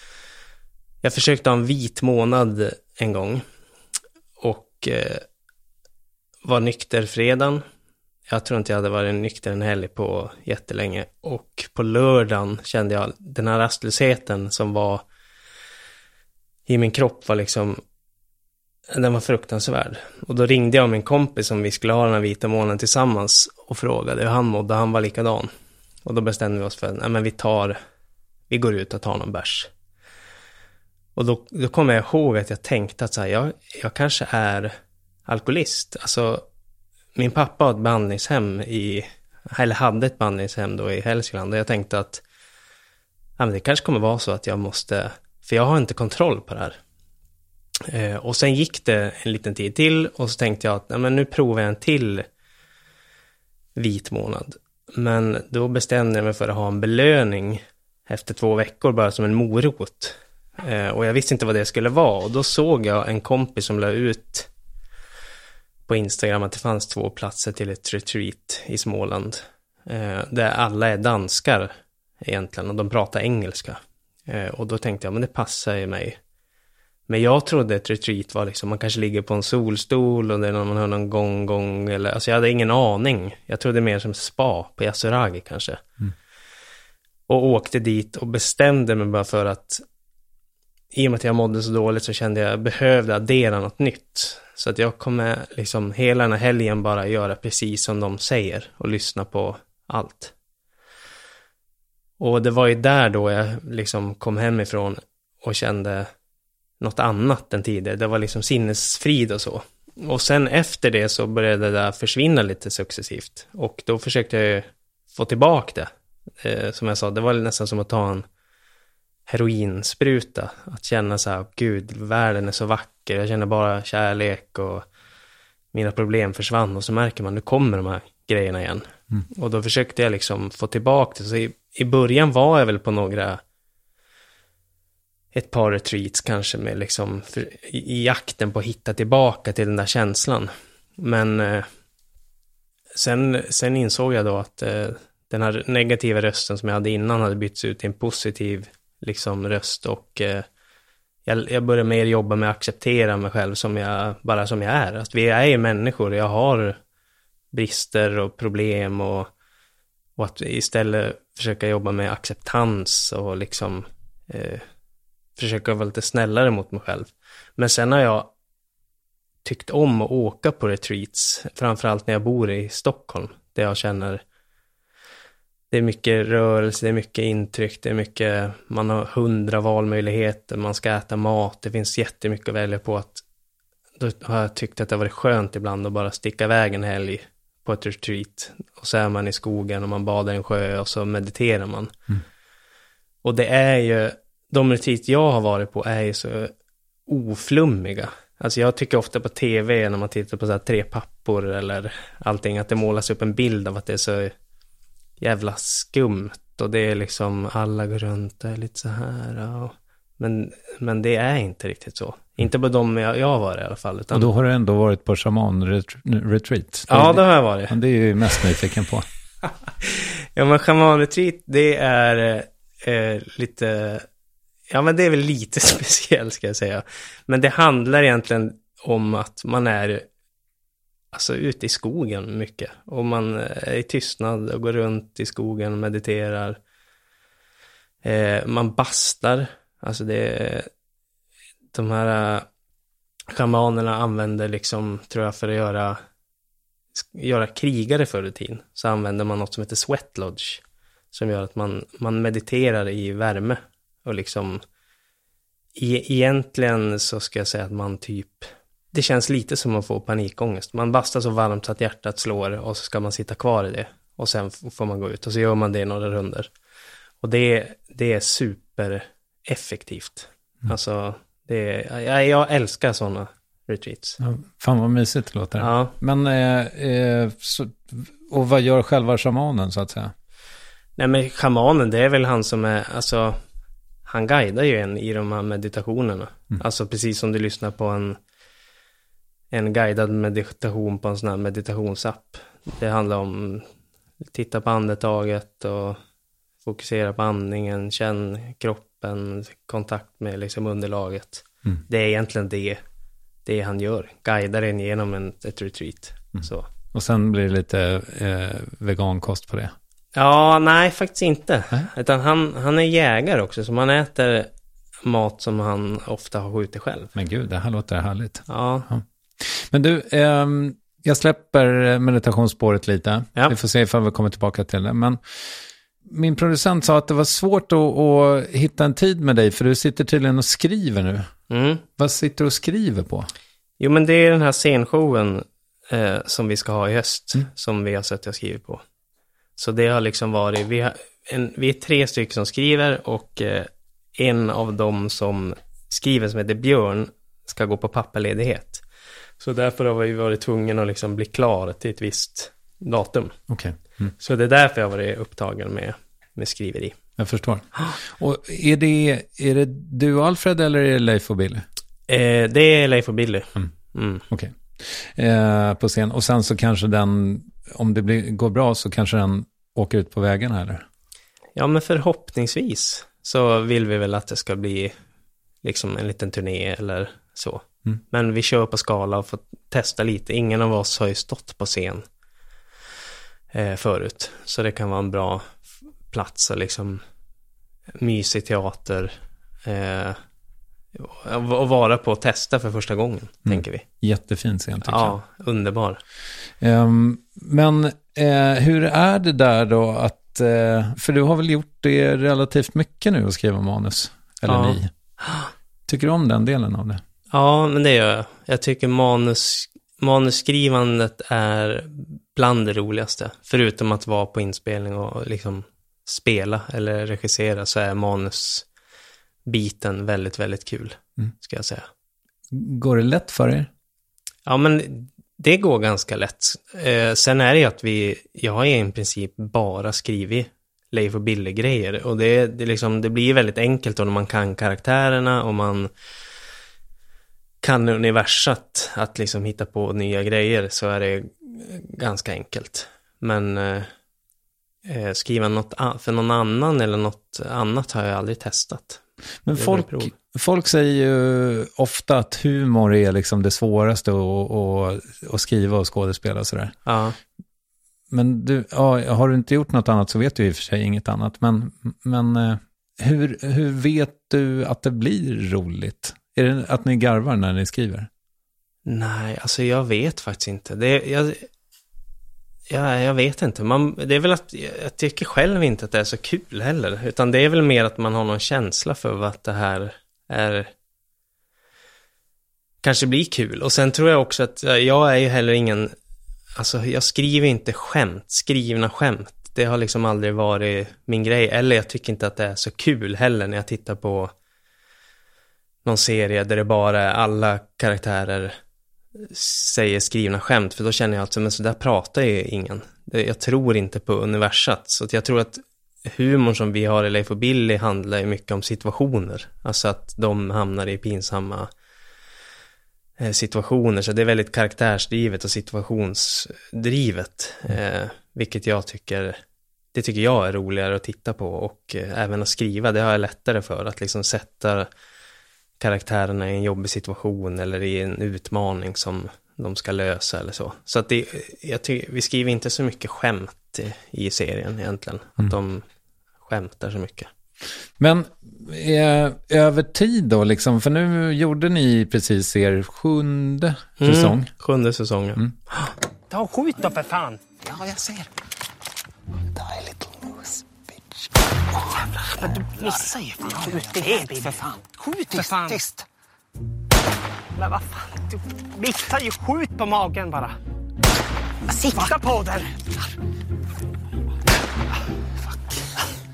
jag försökte ha en vit månad en gång och eh, var nykter fredagen. Jag tror inte jag hade varit nykter en helg på jättelänge. Och på lördagen kände jag den här rastlösheten som var i min kropp var liksom, den var fruktansvärd. Och då ringde jag min kompis som vi skulle ha den här vita månaden tillsammans och frågade hur han mådde. Han var likadan. Och då bestämde vi oss för, nej men vi tar, vi går ut och tar någon bärs. Och då, då kommer jag ihåg att jag tänkte att så här, jag, jag kanske är alkoholist. Alltså, min pappa har ett behandlingshem i, eller hade ett behandlingshem då i Hälsingland. Och jag tänkte att ja, men det kanske kommer vara så att jag måste, för jag har inte kontroll på det här. Eh, och sen gick det en liten tid till och så tänkte jag att ja, men nu provar jag en till vit månad. Men då bestämde jag mig för att ha en belöning efter två veckor bara som en morot. Eh, och jag visste inte vad det skulle vara. Och då såg jag en kompis som la ut på Instagram att det fanns två platser till ett retreat i Småland. Eh, där alla är danskar egentligen och de pratar engelska. Eh, och då tänkte jag, men det passar ju mig. Men jag trodde ett retreat var liksom, man kanske ligger på en solstol och det är någon man hör någon gång, gång eller, alltså jag hade ingen aning. Jag trodde mer som spa på Yasuragi kanske. Mm. Och åkte dit och bestämde mig bara för att i och med att jag mådde så dåligt så kände jag behövde addera något nytt. Så att jag kommer liksom hela den här helgen bara göra precis som de säger och lyssna på allt. Och det var ju där då jag liksom kom hemifrån och kände något annat än tidigare. Det var liksom sinnesfrid och så. Och sen efter det så började det där försvinna lite successivt. Och då försökte jag få tillbaka det. Eh, som jag sa, det var nästan som att ta en heroinspruta. Att känna så här, gud, världen är så vacker. Jag känner bara kärlek och mina problem försvann. Och så märker man, nu kommer de här grejerna igen. Mm. Och då försökte jag liksom få tillbaka det. Så i, i början var jag väl på några, ett par retreats kanske med liksom för, i, i jakten på att hitta tillbaka till den där känslan. Men eh, sen, sen insåg jag då att eh, den här negativa rösten som jag hade innan hade bytts ut till en positiv liksom röst och eh, jag, jag började mer jobba med att acceptera mig själv som jag, bara som jag är. Att vi är ju människor, jag har brister och problem och, och att istället försöka jobba med acceptans och liksom eh, försöka vara lite snällare mot mig själv. Men sen har jag tyckt om att åka på retreats, framförallt när jag bor i Stockholm, där jag känner det är mycket rörelse, det är mycket intryck, det är mycket, man har hundra valmöjligheter, man ska äta mat, det finns jättemycket att välja på. Att, då har jag tyckt att det har varit skönt ibland att bara sticka iväg en helg på ett retreat. Och så är man i skogen och man badar i en sjö och så mediterar man. Mm. Och det är ju, de retreat jag har varit på är ju så oflummiga. Alltså jag tycker ofta på tv när man tittar på så här tre pappor eller allting, att det målas upp en bild av att det är så jävla skumt och det är liksom alla går runt och är lite så här och, men, men det är inte riktigt så. Inte på de jag, jag har varit i alla fall. Utan, och då har du ändå varit på shaman-retreat. Ja, det har jag varit. Det är ju mest nyfiken på. Ja, men shaman-retreat det är eh, lite, ja men det är väl lite speciellt ska jag säga. Men det handlar egentligen om att man är alltså ute i skogen mycket. Och man är i tystnad och går runt i skogen och mediterar. Eh, man bastar. Alltså det är, de här uh, shamanerna använder liksom, tror jag, för att göra göra krigare förr i tiden så använder man något som heter sweat lodge som gör att man, man mediterar i värme och liksom e- egentligen så ska jag säga att man typ det känns lite som att få panikångest. Man bastar så varmt så att hjärtat slår och så ska man sitta kvar i det och sen får man gå ut och så gör man det några runder. Och det, det är supereffektivt. Mm. Alltså det är, jag, jag älskar sådana retreats. Ja, fan vad mysigt det låter. Ja. Men, eh, eh, så, och vad gör själva shamanen så att säga? Nej men shamanen det är väl han som är, alltså han guidar ju en i de här meditationerna. Mm. Alltså precis som du lyssnar på en, en guidad meditation på en sån här meditationsapp. Det handlar om titta på andetaget och fokusera på andningen, känn kroppen, kontakt med liksom underlaget. Mm. Det är egentligen det det han gör. Guidar en genom en, ett retreat. Mm. Så. Och sen blir det lite eh, vegankost på det? Ja, nej faktiskt inte. Äh? Utan han, han är jägare också, så man äter mat som han ofta har skjutit själv. Men gud, det här låter härligt. Ja. Ja. Men du, eh, jag släpper meditationsspåret lite. Ja. Vi får se ifall vi kommer tillbaka till det. Men min producent sa att det var svårt att, att hitta en tid med dig, för du sitter tydligen och skriver nu. Mm. Vad sitter du och skriver på? Jo, men det är den här scenshowen eh, som vi ska ha i höst, mm. som vi har sett jag skriver på. Så det har liksom varit, vi, har en, vi är tre stycken som skriver och eh, en av dem som skriver som heter Björn ska gå på pappaledighet. Så därför har vi varit tvungna att liksom bli klara till ett visst datum. Okay. Mm. Så det är därför jag har varit upptagen med, med skriveri. Jag förstår. Och är det, är det du och Alfred eller är det Leif och Billy? Eh, det är Leif och Billy. Mm. Mm. Okej. Okay. Eh, på scen. Och sen så kanske den, om det blir, går bra så kanske den åker ut på vägen eller? Ja, men förhoppningsvis så vill vi väl att det ska bli liksom en liten turné eller så. Mm. Men vi kör på skala och får testa lite. Ingen av oss har ju stått på scen eh, förut. Så det kan vara en bra plats och liksom mysig teater eh, och vara på och testa för första gången, mm. tänker vi. Jättefin scen tycker ja, jag. Underbar. Um, men uh, hur är det där då att, uh, för du har väl gjort det relativt mycket nu att skriva manus, eller ja. Ni? Tycker du om den delen av det? Ja, men det gör jag. Jag tycker manus, manusskrivandet är bland det roligaste. Förutom att vara på inspelning och liksom spela eller regissera, så är manusbiten väldigt, väldigt kul, mm. ska jag säga. Går det lätt för er? Ja, men det går ganska lätt. Eh, sen är det ju att vi, jag har i princip bara skrivit Leif och Billy-grejer. Och det, det, liksom, det blir väldigt enkelt då när man kan karaktärerna och man kan universat att liksom hitta på nya grejer, så är det ganska enkelt. Men eh, skriva något för någon annan eller något annat har jag aldrig testat. Men folk, folk säger ju ofta att humor är liksom det svåraste att, att, att skriva och skådespela och sådär. Ja. Men du, ja, har du inte gjort något annat så vet du i och för sig inget annat. Men, men hur, hur vet du att det blir roligt? Är det att ni garvar när ni skriver? Nej, alltså jag vet faktiskt inte. Det, jag, ja, jag vet inte. Man, det är väl att jag tycker själv inte att det är så kul heller. Utan det är väl mer att man har någon känsla för att det här är kanske blir kul. Och sen tror jag också att jag är ju heller ingen, alltså jag skriver inte skämt, skrivna skämt. Det har liksom aldrig varit min grej. Eller jag tycker inte att det är så kul heller när jag tittar på någon serie där det bara är alla karaktärer säger skrivna skämt. För då känner jag att men så där pratar ju ingen. Jag tror inte på universat. Så att jag tror att humorn som vi har i Leif och Billy handlar ju mycket om situationer. Alltså att de hamnar i pinsamma situationer. Så det är väldigt karaktärsdrivet och situationsdrivet. Eh, vilket jag tycker, det tycker jag är roligare att titta på. Och eh, även att skriva, det har jag lättare för. Att liksom sätta karaktärerna i en jobbig situation eller i en utmaning som de ska lösa eller så. Så att det, jag ty- vi skriver inte så mycket skämt i, i serien egentligen. Att mm. de skämtar så mycket. Men eh, över tid då liksom, för nu gjorde ni precis er sjunde mm, säsong. Sjunde säsongen. Mm. Ta och skjut då för fan. Ja, jag ser. Die little moose, bitch. Oh, men du missar ju. Skjut i det, för fan. Skjut för fan. Tyst. Men vad fan, du missar ju. Skjut på magen bara. Sikta på den. Fuck.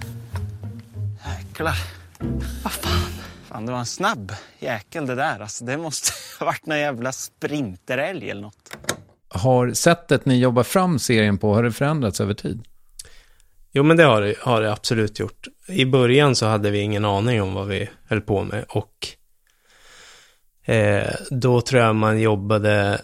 Jäklar. Vad fan? Fan, det var en snabb jäkel det där. Alltså, det måste ha varit någon jävla sprinterälg eller något. Har sättet ni jobbar fram serien på, har det förändrats över tid? Jo, men det har det, har det absolut gjort. I början så hade vi ingen aning om vad vi höll på med. Och eh, då tror jag man jobbade...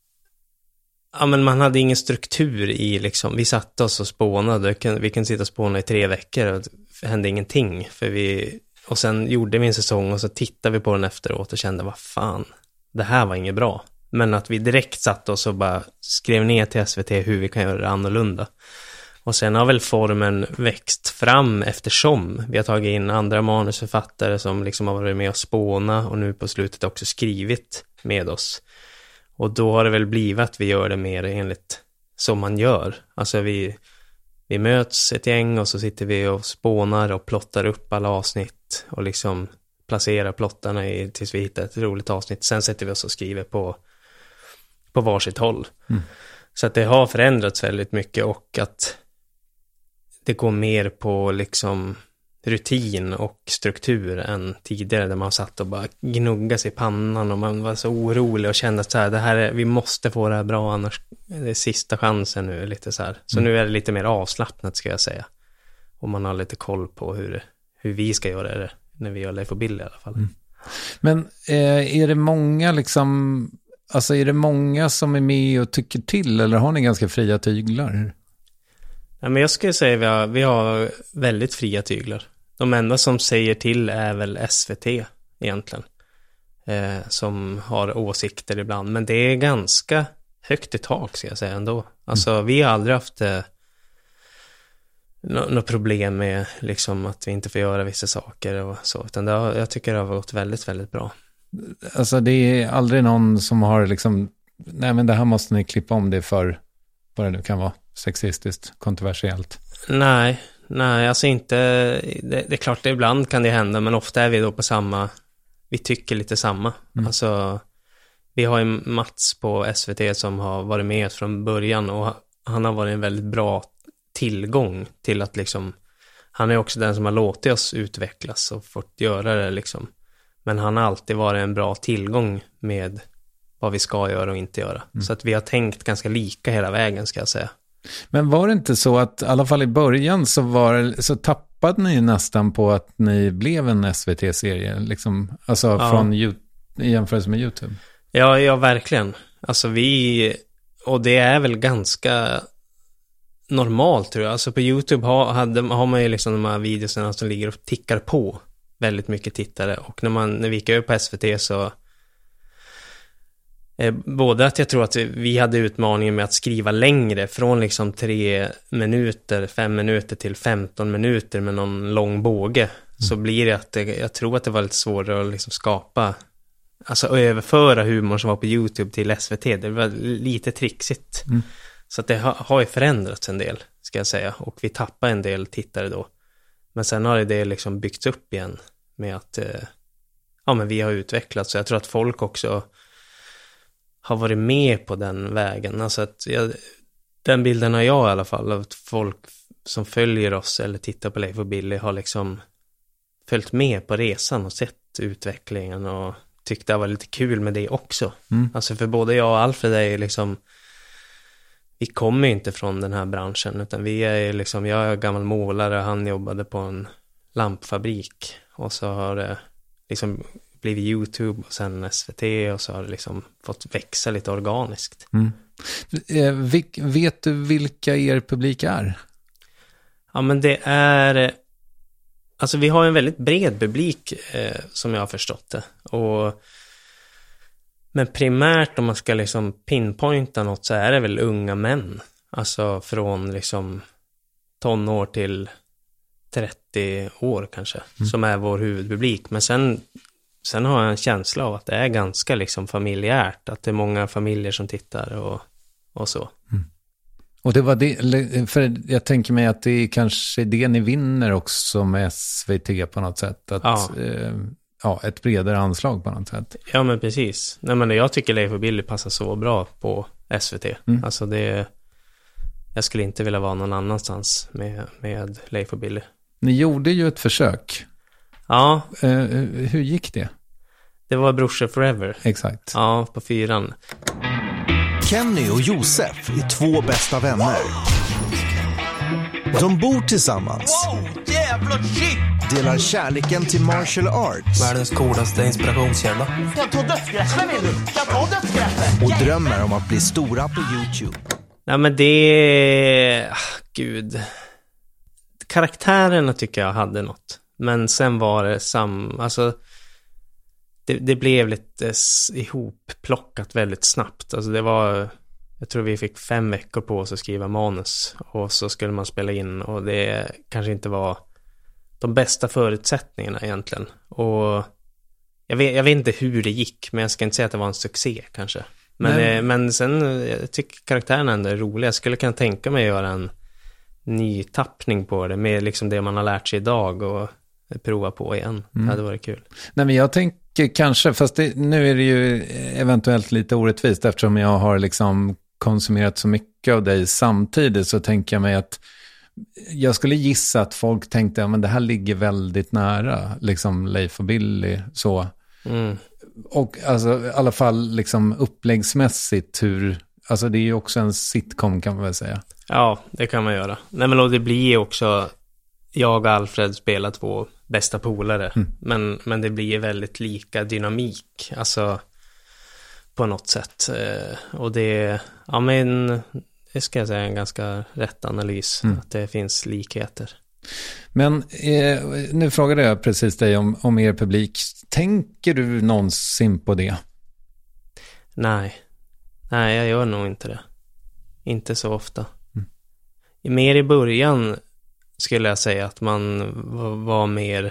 Ja, men man hade ingen struktur i liksom... Vi satte oss och spånade. Vi kunde sitta och spåna i tre veckor och det hände ingenting. För vi... Och sen gjorde vi en säsong och så tittade vi på den efteråt och kände, vad fan, det här var inget bra. Men att vi direkt satt oss och bara skrev ner till S V T hur vi kan göra det annorlunda. Och sen har väl formen växt fram eftersom vi har tagit in andra manusförfattare som liksom har varit med och spåna och nu på slutet också skrivit med oss. Och då har det väl blivit att vi gör det mer enligt som man gör. Alltså vi, vi möts ett gäng och så sitter vi och spånar och plottar upp alla avsnitt och liksom placerar plottarna i, tills vi hittar ett roligt avsnitt. Sen sätter vi oss och skriver på, på varsitt håll. Mm. Så att det har förändrats väldigt mycket och att det går mer på liksom rutin och struktur än tidigare där man satt och bara gnugga sig i pannan och man var så orolig och kände att så här, det här är, vi måste få det här bra annars är det sista chansen nu lite så här. Så mm. nu är det lite mer avslappnat ska jag säga. Och man har lite koll på hur, hur vi ska göra det när vi gör Leif och Bill i alla fall. Mm. Men eh, är det många liksom, alltså är det många som är med och tycker till eller har ni ganska fria tyglar? Ja, men jag skulle säga vi har, vi har väldigt fria tyglar. De enda som säger till är väl S V T egentligen. Eh, som har åsikter ibland. Men det är ganska högt i tak ska jag säga ändå. Alltså mm. vi har aldrig haft eh, något no problem med liksom att vi inte får göra vissa saker och så. Utan det har, jag tycker det har gått väldigt, väldigt bra. Alltså det är aldrig någon som har liksom, nej men det här måste ni klippa om det för vad det nu kan vara, sexistiskt, kontroversiellt. Nej, nej alltså inte, det, det är klart det ibland kan det hända men ofta är vi då på samma, vi tycker lite samma. Mm. Alltså vi har ju Mats på S V T som har varit med från början och han har varit en väldigt bra tillgång till att liksom, han är också den som har låtit oss utvecklas och fått göra det liksom. Men han har alltid varit en bra tillgång med vad vi ska göra och inte göra. Mm. Så att vi har tänkt ganska lika hela vägen ska jag säga. Men var det inte så att i alla fall i början så, var, så tappade ni nästan på att ni blev en S V T-serie liksom, alltså ja. Från i jämförelse med YouTube? Ja, ja, verkligen. Alltså vi, och det är väl ganska normalt tror jag. Alltså på YouTube har, hade, har man ju liksom de här videorna som ligger och tickar på väldigt mycket tittare. Och när, man, när vi gick över på S V T så eh, både att jag tror att vi hade utmaningen med att skriva längre från liksom tre minuter, fem minuter till femton minuter med någon lång båge. Mm. Så blir det att det, jag tror att det var lite svårare att liksom skapa, alltså överföra humor som var på YouTube till S V T. Det var lite trixigt. Mm. Så att det har, har ju förändrats en del ska jag säga. Och vi tappar en del tittare då. Men sen har det liksom byggts upp igen med att eh, ja, men vi har utvecklats. Så jag tror att folk också har varit med på den vägen. Alltså att jag, den bilden har jag i alla fall av att folk som följer oss eller tittar på Leif och Billy har liksom följt med på resan och sett utvecklingen och tyckte det var lite kul med det också. Mm. Alltså för både jag och Alfred är liksom, vi kommer ju inte från den här branschen utan vi är liksom, jag är gammal målare, han jobbade på en lampfabrik och så har det liksom blivit YouTube och sen S V T och så har det liksom fått växa lite organiskt. Mm. Vet du vilka er publik är? Ja men det är, alltså vi har en väldigt bred publik eh, som jag har förstått det. Och, men primärt om man ska liksom pinpointa något så är det väl unga män. Alltså från liksom tonår till trettio år kanske. Mm. Som är vår huvudpublik. Men sen, sen har jag en känsla av att det är ganska liksom familjärt. Att det är många familjer som tittar och och så. Mm. Och det var det, för jag tänker mig att det är kanske det ni vinner också med S V T på något sätt. Att, ja. Eh, ja, ett bredare anslag på något sätt. Ja, men precis. Nej, men jag tycker Leif och Billy passar så bra på S V T. Mm. Alltså det, jag skulle inte vilja vara någon annanstans med, med Leif och Billy. Ni gjorde ju ett försök. Ja. Eh, hur gick det? Det var Brorsor Forever. Exakt. Ja, på fyran. Kenny och Josef är två bästa vänner. De bor tillsammans. Wow, jävla shit! Delar kärleken till martial arts. Världens coolaste inspirationskälla. Ska jag ta dödsgräslen, vill du? Ska jag ta dödsgräslen? Och drömmer om att bli stora på YouTube. Nej, men det... Ah, gud. Karaktärerna tycker jag hade något. Men sen var det sam... Alltså... Det, det blev lite ihopplockat väldigt snabbt. Alltså det var... Jag tror vi fick fem veckor på oss att skriva manus. Och så skulle man spela in. Och det kanske inte var de bästa förutsättningarna egentligen. Och jag vet, jag vet inte hur det gick. Men jag ska inte säga att det var en succé kanske. Men, eh, men sen jag tycker karaktärerna ändå är roliga. Jag skulle kunna tänka mig att göra en ny tappning på det. Med liksom det man har lärt sig idag. Och prova på igen. Mm. Det hade varit kul. Nej, men jag tänker kanske, fast det, nu är det ju eventuellt lite orättvist eftersom jag har liksom konsumerat så mycket av dig samtidigt, så tänker jag mig att jag skulle gissa att folk tänkte, ja, men det här ligger väldigt nära liksom Leif och Billy så. Mm. Och alltså i alla fall liksom uppläggsmässigt hur, alltså det är ju också en sitcom kan man väl säga. Ja, det kan man göra. Nej, men och det blir ju också, jag och Alfred spelar två bästa polare. Mm. Men, men det blir väldigt lika dynamik. Alltså på något sätt. Och det, ja men det ska jag säga en ganska rätt analys. Mm. Att det finns likheter. Men eh, nu frågade jag precis dig om, om er publik. Tänker du någonsin på det? Nej. Nej, jag gör nog inte det. Inte så ofta. Mm. Mer i början skulle jag säga att man var mer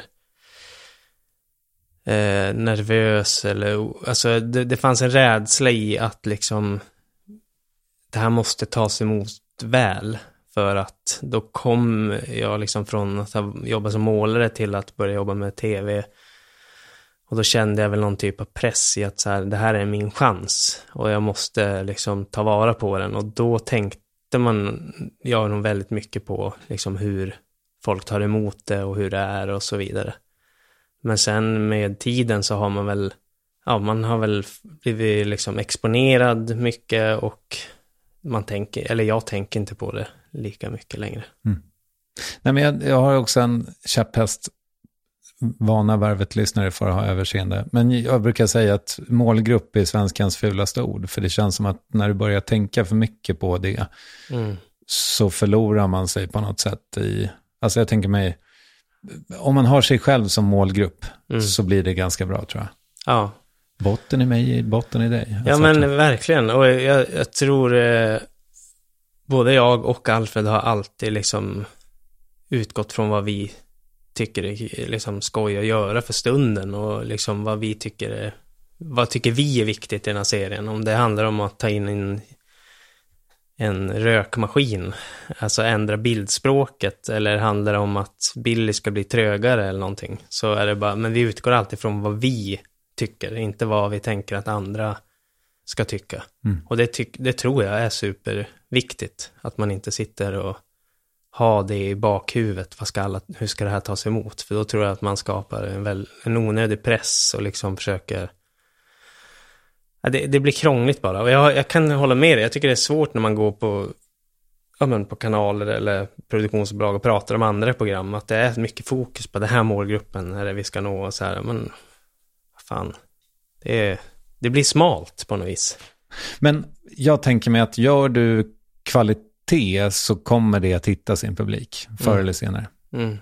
eh, nervös eller alltså det, det fanns en rädsla i att liksom det här måste tas emot väl, för att då kom jag liksom från att ha jobbat som målare till att börja jobba med tv, och då kände jag väl någon typ av press i att så här, det här är min chans och jag måste liksom ta vara på den, och då tänkte man gör nog väldigt mycket på liksom hur folk tar emot det och hur det är och så vidare. Men sen med tiden så har man väl ja, man har väl blivit liksom exponerad mycket, och man tänker, eller jag tänker inte på det lika mycket längre. Mm. Nej, men jag, jag har också en käpphäst, vana värvet-lyssnare för att ha överseende. Men jag brukar säga att målgrupp är svenskans fulaste ord, för det känns som att när du börjar tänka för mycket på det mm. så förlorar man sig på något sätt i, alltså jag tänker mig, om man har sig själv som målgrupp mm. så blir det ganska bra, tror jag. Ja. Botten i mig, botten i dig. Ja, men verkligen. Och jag, jag tror eh, både jag och Alfred har alltid liksom utgått från vad vi tycker är liksom skoj att göra för stunden, och liksom vad vi tycker är, vad tycker vi är viktigt i den här serien. Om det handlar om att ta in en, en rökmaskin, alltså ändra bildspråket, eller handlar det om att Billy ska bli trögare eller någonting, så är det bara, men vi utgår alltid från vad vi tycker, inte vad vi tänker att andra ska tycka. Mm. Och det, tyck, det tror jag är superviktigt, att man inte sitter och har det i bakhuvudet. Vad ska alla, hur ska det här tas emot? För då tror jag att man skapar en, väl, en onödig press och liksom försöker... Ja, det, det blir krångligt bara. Och jag, jag kan hålla med dig. Jag tycker det är svårt när man går på, ja, men på kanaler eller produktionsbolag och pratar om andra program, att det är mycket fokus på den här målgruppen är det vi ska nå och så här. Men fan, det, är, det blir smalt på något vis. Men jag tänker mig att gör du kvalitet så kommer det att hitta sin publik förr mm. eller senare. Mm.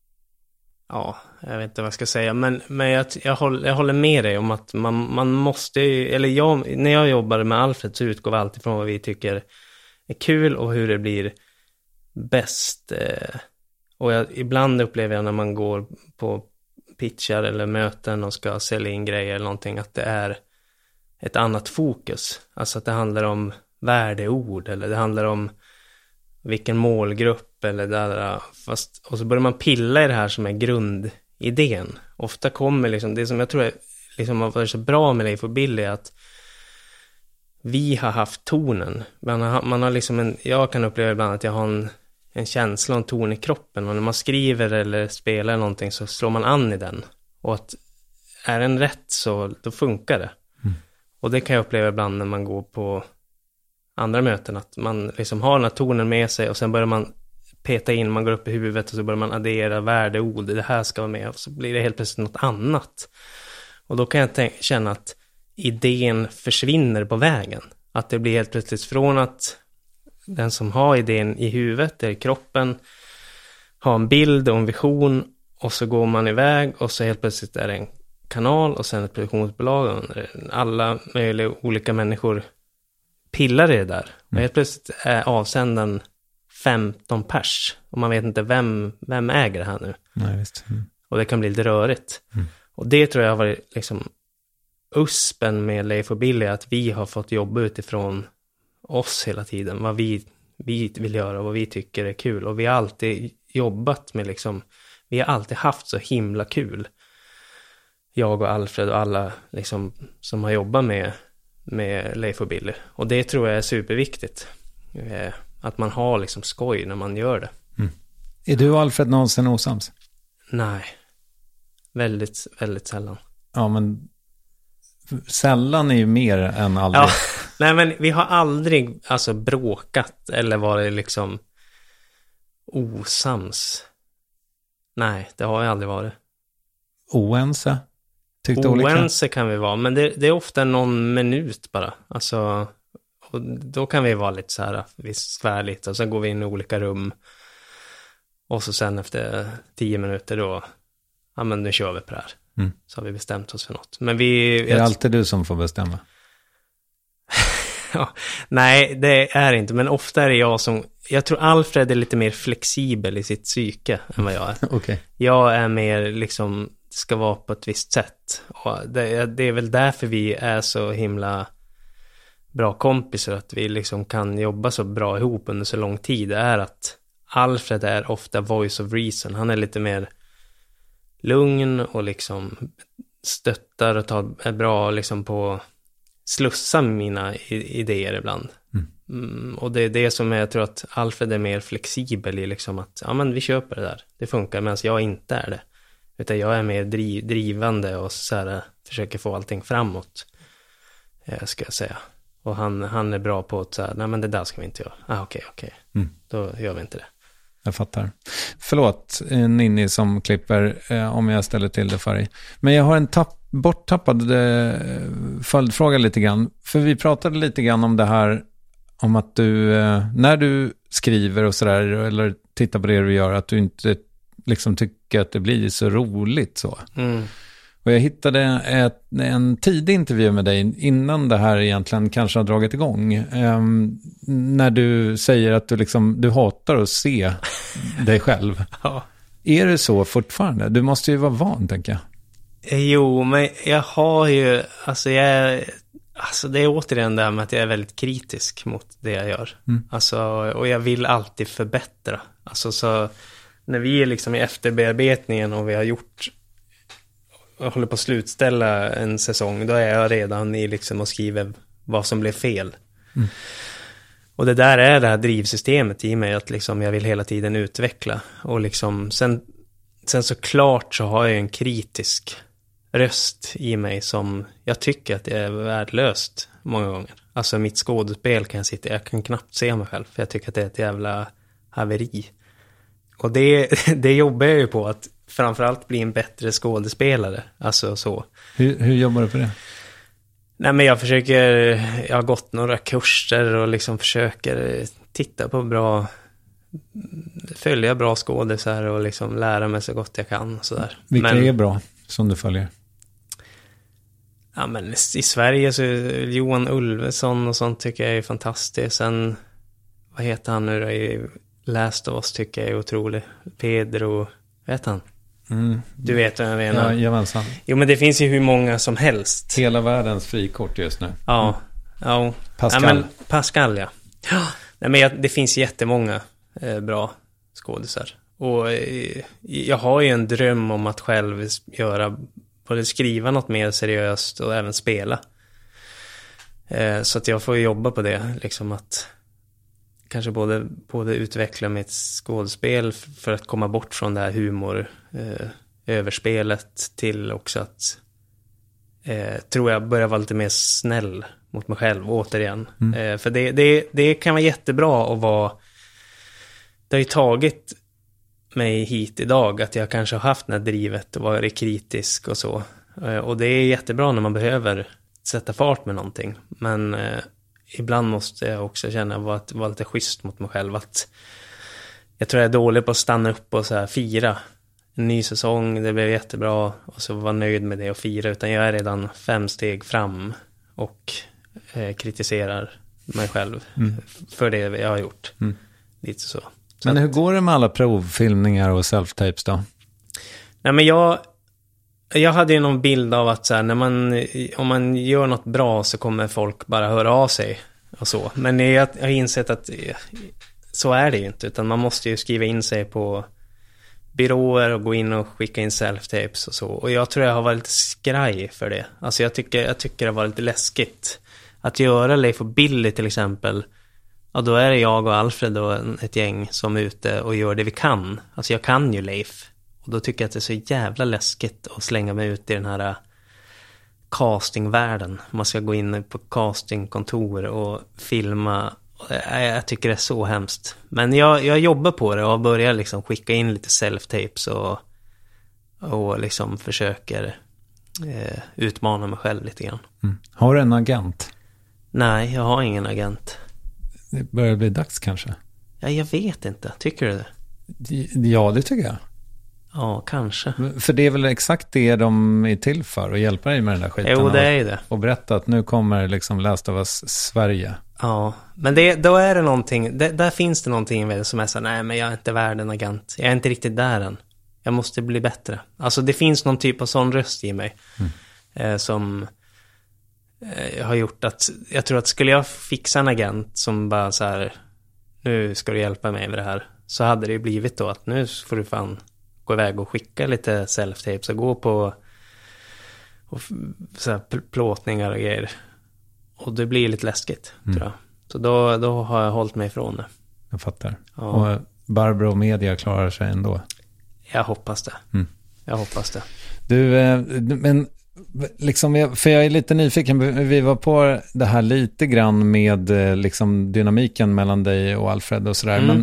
Ja, jag vet inte vad jag ska säga, men, men jag, jag, håller, jag håller med dig om att man, man måste, eller jag, när jag jobbade med Alfred så utgår vi alltid från vad vi tycker är kul och hur det blir bäst. Och jag, ibland upplever jag när man går på pitchar eller möten och ska sälja in grejer eller någonting, att det är ett annat fokus. Alltså att det handlar om värdeord eller det handlar om vilken målgrupp eller där. Fast, och så börjar man pilla i det här som är grundidén. Ofta kommer liksom, det som jag tror är, liksom har varit så bra med Leif och Billy är att vi har haft tonen. Man har, man har liksom en, jag kan uppleva ibland att jag har en, en känsla och en ton i kroppen. Och när man skriver eller spelar någonting så slår man an i den. Och att är den rätt så då funkar det. Mm. Och det kan jag uppleva ibland när man går på andra möten. Att man liksom har den här tonen med sig och sen börjar man peta in, man går upp i huvudet och så börjar man addera värdeord. Det här ska vara med och så blir det helt plötsligt något annat. Och då kan jag tänka, känna att idén försvinner på vägen. Att det blir helt plötsligt från att den som har idén i huvudet, där i kroppen, har en bild och en vision och så går man iväg och så helt plötsligt är det en kanal och sen ett produktionsbolag och alla möjliga olika människor pillar i det där. Och helt plötsligt är avsändaren femton pers och man vet inte vem, vem äger det här nu. Nej, visst. Mm. Och det kan bli lite rörigt. Mm. Och det tror jag har varit liksom uspen med Leif och Billy, att vi har fått jobba utifrån oss hela tiden. Vad vi, vi vill göra och vad vi tycker är kul. Och vi har alltid jobbat med liksom, vi har alltid haft så himla kul. Jag och Alfred och alla liksom som har jobbat med, med Leif och Billy. Och det tror jag är superviktigt. Eh, att man har liksom skoj när man gör det. Mm. Är du och Alfred någonsin osams? Nej. Väldigt, väldigt sällan. Ja, men sällan är ju mer än aldrig. Ja, nej, men vi har aldrig alltså bråkat eller varit liksom osams. Nej, det har jag aldrig varit. Oense? Tyckte Oense olika? Kan vi vara, men det, det är ofta någon minut bara. Alltså, och då kan vi vara lite så här, vi svär lite och sen går vi in i olika rum. Och så sen efter tio minuter då, ja men nu kör vi på det här. Mm. Så har vi bestämt oss för något. Men vi... Är det alltid du som får bestämma? Ja, nej, det är inte. Men ofta är det jag som... Jag tror Alfred är lite mer flexibel i sitt psyke än vad jag är. Okay. Jag är mer liksom... ska vara på ett visst sätt. Och det, det är väl därför vi är så himla bra kompisar. Att vi liksom kan jobba så bra ihop under så lång tid. Det är att Alfred är ofta voice of reason. Han är lite mer lugn och liksom stöttar och tar, är bra liksom på slussa mina idéer ibland. Mm. Mm, och det är det som jag tror att Alfred är mer flexibel i liksom att ja men vi köper det där. Det funkar medan jag inte är det. Utan jag är mer driv, drivande och så här, försöker få allting framåt. Eh, ska jag säga. Och han, han är bra på att säga nej men det där ska vi inte göra. Ah, okej, okay, okej. Okay. Mm. Då gör vi inte det. Jag fattar. Förlåt, Ninni som klipper eh, om jag ställer till det för dig. Men jag har en tapp, borttappad eh, följdfråga lite grann. För vi pratade lite grann om det här, om att du, eh, när du skriver och sådär, eller tittar på det du gör, att du inte liksom tycker att det blir så roligt så. Mm. Och jag hittade ett, en tidig intervju med dig innan det här egentligen kanske har dragit igång. Um, när du säger att du, liksom, du hatar att se dig själv. Ja. Är det så fortfarande? Du måste ju vara van, tänker jag. Jo, men jag har ju... Alltså, jag, alltså det är återigen det här med att jag är väldigt kritisk mot det jag gör. Mm. Alltså, och jag vill alltid förbättra. Alltså, så när vi är liksom i efterbearbetningen och vi har gjort... Jag håller på att slutställa en säsong, då är jag redan i liksom och skriver vad som blev fel. Mm. Och det där är det här drivsystemet i mig, att liksom jag vill hela tiden utveckla. Och liksom sen, sen såklart så har jag en kritisk röst i mig som jag tycker att det är värdelöst många gånger. Alltså mitt skådespel kan jag sitta, jag kan knappt se mig själv för jag tycker att det är ett jävla haveri. Och det, det jobbar jag ju på, att framförallt bli en bättre skådespelare. Alltså så. Hur, hur jobbar du på det? Nej, men jag försöker, jag har gått några kurser och liksom försöker titta på bra, följa bra skådespelare och liksom lära mig så gott jag kan och sådär. Vilka men, är bra som du följer? Ja, men i Sverige så är Johan Ulveson och sånt tycker jag är fantastiskt. Sen, vad heter han nu då? I Last of Us tycker jag är otrolig. Pedro, vet han? Mm. Du vet vad jag menar. Ja, jajamensan. Jo, men det finns ju hur många som helst. Hela världens frikort just nu. Ja, Ja. Pascal. Ja, men Pascal, ja. ja. Nej, men jag, det finns jättemånga eh, bra skådisar. Och eh, jag har ju en dröm om att själv göra, både skriva något mer seriöst och även spela. Eh, så att jag får jobba på det. Liksom att kanske både, både utveckla mitt skådespel för att komma bort från det här humor eh, överspelet till också att eh, tror jag börjar vara lite mer snäll mot mig själv återigen. Mm. Eh, för det, det, det kan vara jättebra att vara, det har ju tagit mig hit idag att jag kanske har haft det här drivet och varit kritisk och så. Eh, och det är jättebra när man behöver sätta fart med någonting. Men eh, ibland måste jag också känna att vara lite schysst mot mig själv. Att jag tror jag är dålig på att stanna upp och så här fira en ny säsong, det blev jättebra och så var nöjd med det och fira, utan jag är redan fem steg fram och eh, kritiserar mig själv mm. för det jag har gjort. Mm. Lite så. så men hur att, går det med alla provfilmningar och self-tapes då? Nej, men jag jag hade ju någon bild av att så här, när man, om man gör något bra så kommer folk bara höra av sig och så. Men jag, jag har insett att så är det ju inte, utan man måste ju skriva in sig på byråer och gå in och skicka in self-tapes och så. Och jag tror jag har varit lite skraj för det. Alltså jag tycker, jag tycker det var lite läskigt. Att göra Leif och Billy till exempel. Ja, då är det jag och Alfred och ett gäng som är ute och gör det vi kan. Alltså jag kan ju Leif. Och då tycker jag att det är så jävla läskigt att slänga mig ut i den här castingvärlden. Man ska gå in på castingkontor och filma. Jag tycker det är så hemskt. Men jag, jag jobbar på det och börjar liksom skicka in lite self-tapes och, och liksom försöker eh, utmana mig själv lite grann. Mm. Har du en agent? Nej, jag har ingen agent. Det börjar bli dags kanske. Ja, jag vet inte. Tycker du det? Ja, det tycker jag. Ja, kanske. För det är väl exakt det de är till för, att hjälpa dig med den där skiten. Jo, det är ju det. Och berätta att nu kommer liksom Last of Us Sverige. Ja, men det, då är det någonting, det, där finns det någonting med det som är så, nej men jag är inte värd en agent. Jag är inte riktigt där än. Jag måste bli bättre. Alltså det finns någon typ av sån röst i mig mm. eh, som eh, har gjort att, jag tror att skulle jag fixa en agent som bara så här, nu ska du hjälpa mig med det här, så hade det ju blivit då att nu får du fan gå iväg och skicka lite self-tapes och gå på och så här plåtningar och grejer. Och det blir lite läskigt, mm. tror jag. Så då, då har jag hållit mig ifrån det. Jag fattar. Ja. Och Barbro och media klarar sig ändå. Jag hoppas det. Mm. Jag hoppas det. Du, men liksom, för jag är lite nyfiken. Vi var på det här lite grann med liksom dynamiken mellan dig och Alfred och sådär. Mm. Men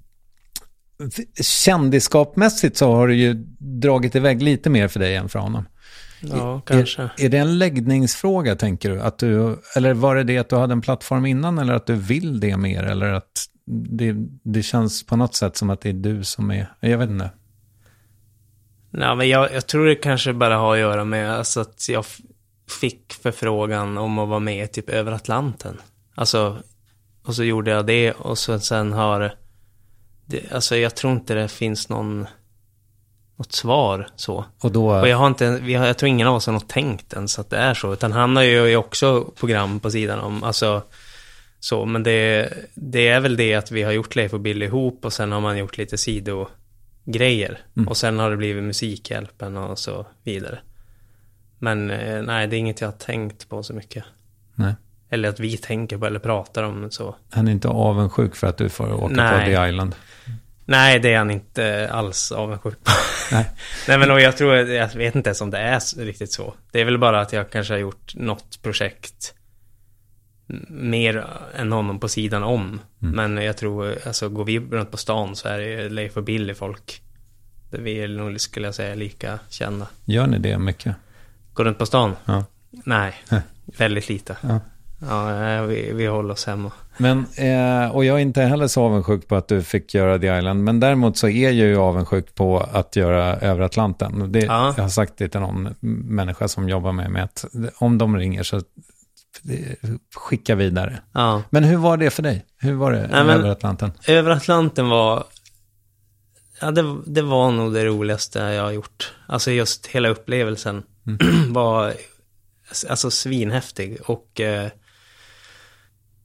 kändisskapmässigt så har det ju dragit iväg lite mer för dig än för honom. Ja, kanske. Är, är det en läggningsfråga, tänker du? Att du? Eller var det det att du hade en plattform innan, eller att du vill det mer? Eller att det, det känns på något sätt som att det är du som är... Jag vet inte. Nej, men jag, jag tror det kanske bara har att göra med alltså att jag f- fick förfrågan om att vara med typ över Atlanten. Alltså, och så gjorde jag det och så sen har... Det, alltså jag tror inte det finns någon... något svar så. Och, då, och jag har inte, vi har, jag tror ingen av oss har något tänkt ens att det är så, utan han har ju också program på sidan om, alltså så, men det, det är väl det att vi har gjort Leif och Billy ihop och sen har man gjort lite sidogrejer mm. och sen har det blivit Musikhjälpen och så vidare. Men eh, nej, det är inget jag har tänkt på så mycket. Nej. Eller att vi tänker på eller pratar om så. Han är inte avundsjuk för att du får åka nej. på The Island? Nej, det är han inte alls avundsjuk på. Nej. Nej, men och jag tror, jag vet inte ens om det är riktigt så. Det är väl bara att jag kanske har gjort något projekt mer än honom på sidan om. Mm. Men jag tror, alltså går vi runt på stan så är det Leif och Billy folk. Det vi är nog, skulle jag säga, lika kända. Gör ni det mycket? Går runt på stan? Ja. Nej, Nej. väldigt lite. Ja. Ja, vi, vi håller oss hemma. Men, eh, och jag är inte heller så avundsjuk på att du fick göra The Island. Men däremot så är jag ju avundsjuk på att göra Över Atlanten. Det, ja. Jag har sagt det till någon människa som jobbar med mig att om de ringer så skicka vidare. Ja. Men hur var det för dig? Hur var det Nej, Över Atlanten? Över Atlanten var... Ja, det, det var nog det roligaste jag har gjort. Alltså just hela upplevelsen mm. var alltså svinhäftig och... Eh,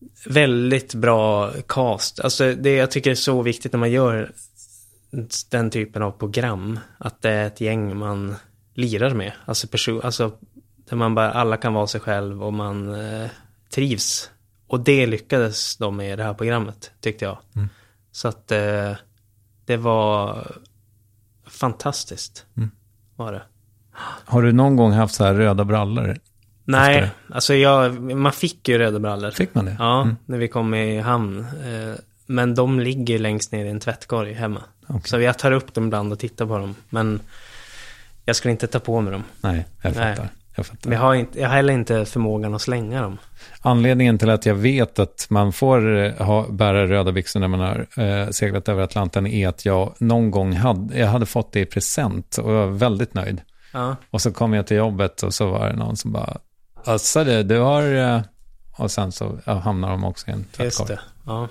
väldigt bra cast. Alltså det jag tycker är så viktigt när man gör den typen av program, att det är ett gäng man lirar med. Alltså, person, alltså där man bara, alla kan vara sig själv och man eh, trivs. Och det lyckades de med i det här programmet, tyckte jag. Mm. Så att eh, det var fantastiskt, mm. var det. Har du någon gång haft så här röda brallor? Nej, alltså jag, man fick ju röda brallor. Fick man det? Ja, mm. när vi kom i hamn. Eh, men de ligger längst ner i en tvättkorg hemma. Okay. Så jag tar upp dem ibland och tittar på dem. Men jag skulle inte ta på mig dem. Nej, jag fattar. Nej. Jag, fattar. Men jag har, inte, jag har heller inte förmågan att slänga dem. Anledningen till att jag vet att man får ha, bära röda byxor när man har eh, seglat över Atlanten är att jag någon gång hade, jag hade fått det i present och jag var väldigt nöjd. Ja. Och så kom jag till jobbet och så var det någon som bara, alltså det, du har... Och sen så ja, hamnar de också i en tvättkorg. Just det, ja.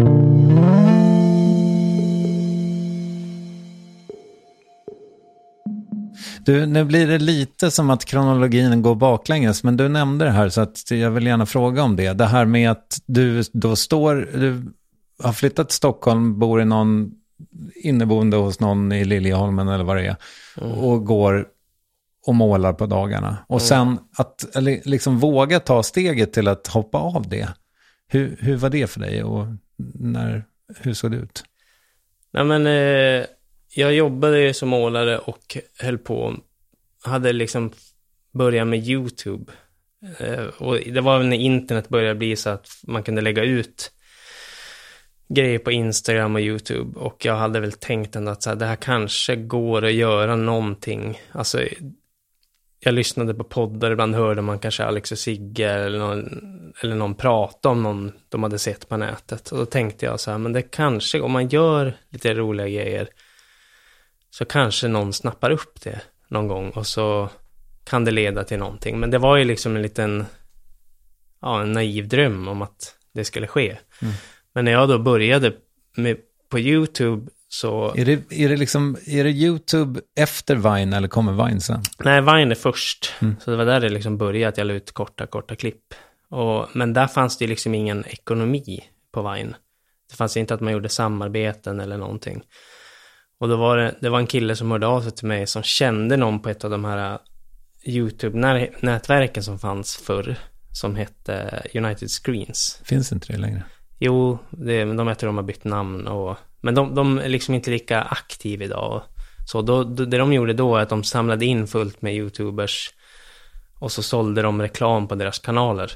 Du, nu blir det lite som att kronologin går baklänges, men du nämnde det här så att jag vill gärna fråga om det. Det här med att du då står, du har flyttat till Stockholm, bor i någon inneboende hos någon i Liljeholmen eller vad det är, mm. och går och målar på dagarna. Och mm. sen att liksom våga ta steget till att hoppa av det. Hur, hur var det för dig och när, hur såg det ut? Nej men eh, jag jobbade ju som målare och höll på, hade liksom börjat med YouTube. Eh, och det var när internet började bli så att man kunde lägga ut grejer på Instagram och YouTube. Och jag hade väl tänkt ändå att så här, det här kanske går att göra någonting. Alltså jag lyssnade på poddar, ibland hörde man kanske Alex och Sigge eller någon, eller någon prata om någon de hade sett på nätet. Och då tänkte jag så här, men det kanske, om man gör lite roliga grejer så kanske någon snappar upp det någon gång och så kan det leda till någonting. Men det var ju liksom en liten, ja, en naiv dröm om att det skulle ske. Mm. Men när jag då började med, på YouTube så... Är det, är det liksom, är det YouTube efter Vine eller kommer Vine sen? Nej, Vine är först. Mm. Så det var där det liksom började, att jag la ut korta, korta klipp. Och, men där fanns det liksom ingen ekonomi på Vine. Det fanns inte att man gjorde samarbeten eller någonting. Och då var det, det var en kille som hörde av sig till mig som kände någon på ett av de här YouTube-nätverken som fanns förr, som hette United Screens. Finns inte det längre? Jo, det, de heter de har bytt namn. Och, men de, de är liksom inte lika aktiva idag. Så då, då, det de gjorde då är att de samlade in fullt med YouTubers och så sålde de reklam på deras kanaler.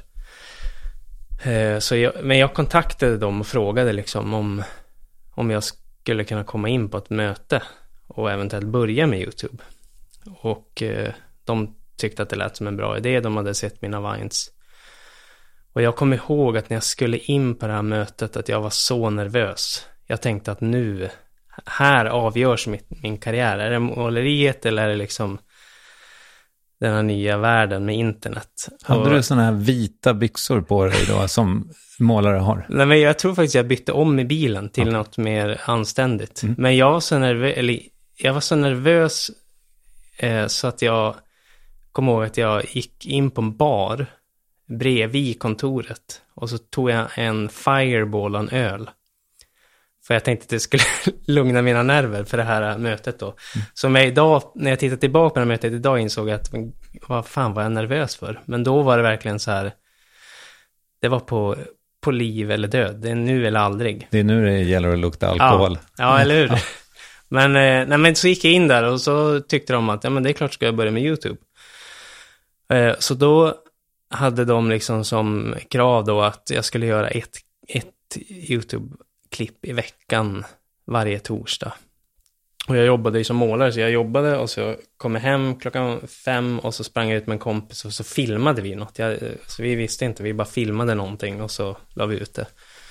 Eh, så jag, men jag kontaktade dem och frågade liksom om, om jag skulle kunna komma in på ett möte och eventuellt börja med YouTube. Och eh, de tyckte att det lät som en bra idé. De hade sett mina Vines. Och jag kommer ihåg att när jag skulle in på det här mötet att jag var så nervös. Jag tänkte att nu, här avgörs mitt, min karriär. Är det måleriet eller är det liksom den här nya världen med internet? Hade och, du såna här vita byxor på dig då som målare har? Nej, men jag tror faktiskt jag bytte om i bilen till okay. något mer anständigt. Mm. Men jag var så nervös, eller jag var så nervös eh, så att jag kom ihåg att jag gick in på en bar bredvid kontoret och så tog jag en Fireball och en öl. För jag tänkte att det skulle lugna mina nerver för det här mötet då. Mm. Så jag idag, när jag tittar tillbaka på det här mötet idag, insåg jag att vad fan var jag nervös för? Men då var det verkligen så här, det var på, på liv eller död. Det är nu eller aldrig. Det är nu det gäller att lukta alkohol. Ja, ja eller hur? Ja. Men, eh, nej, men så gick jag in där och så tyckte de att ja, men det är klart ska jag börja med YouTube. Eh, så då hade de liksom som krav då att jag skulle göra ett, ett YouTube-klipp i veckan varje torsdag. Och jag jobbade ju som målare, så jag jobbade och så kom jag hem klockan fem och så sprang jag ut med en kompis och så filmade vi något. Jag, så vi visste inte, vi bara filmade någonting och så la vi ut det.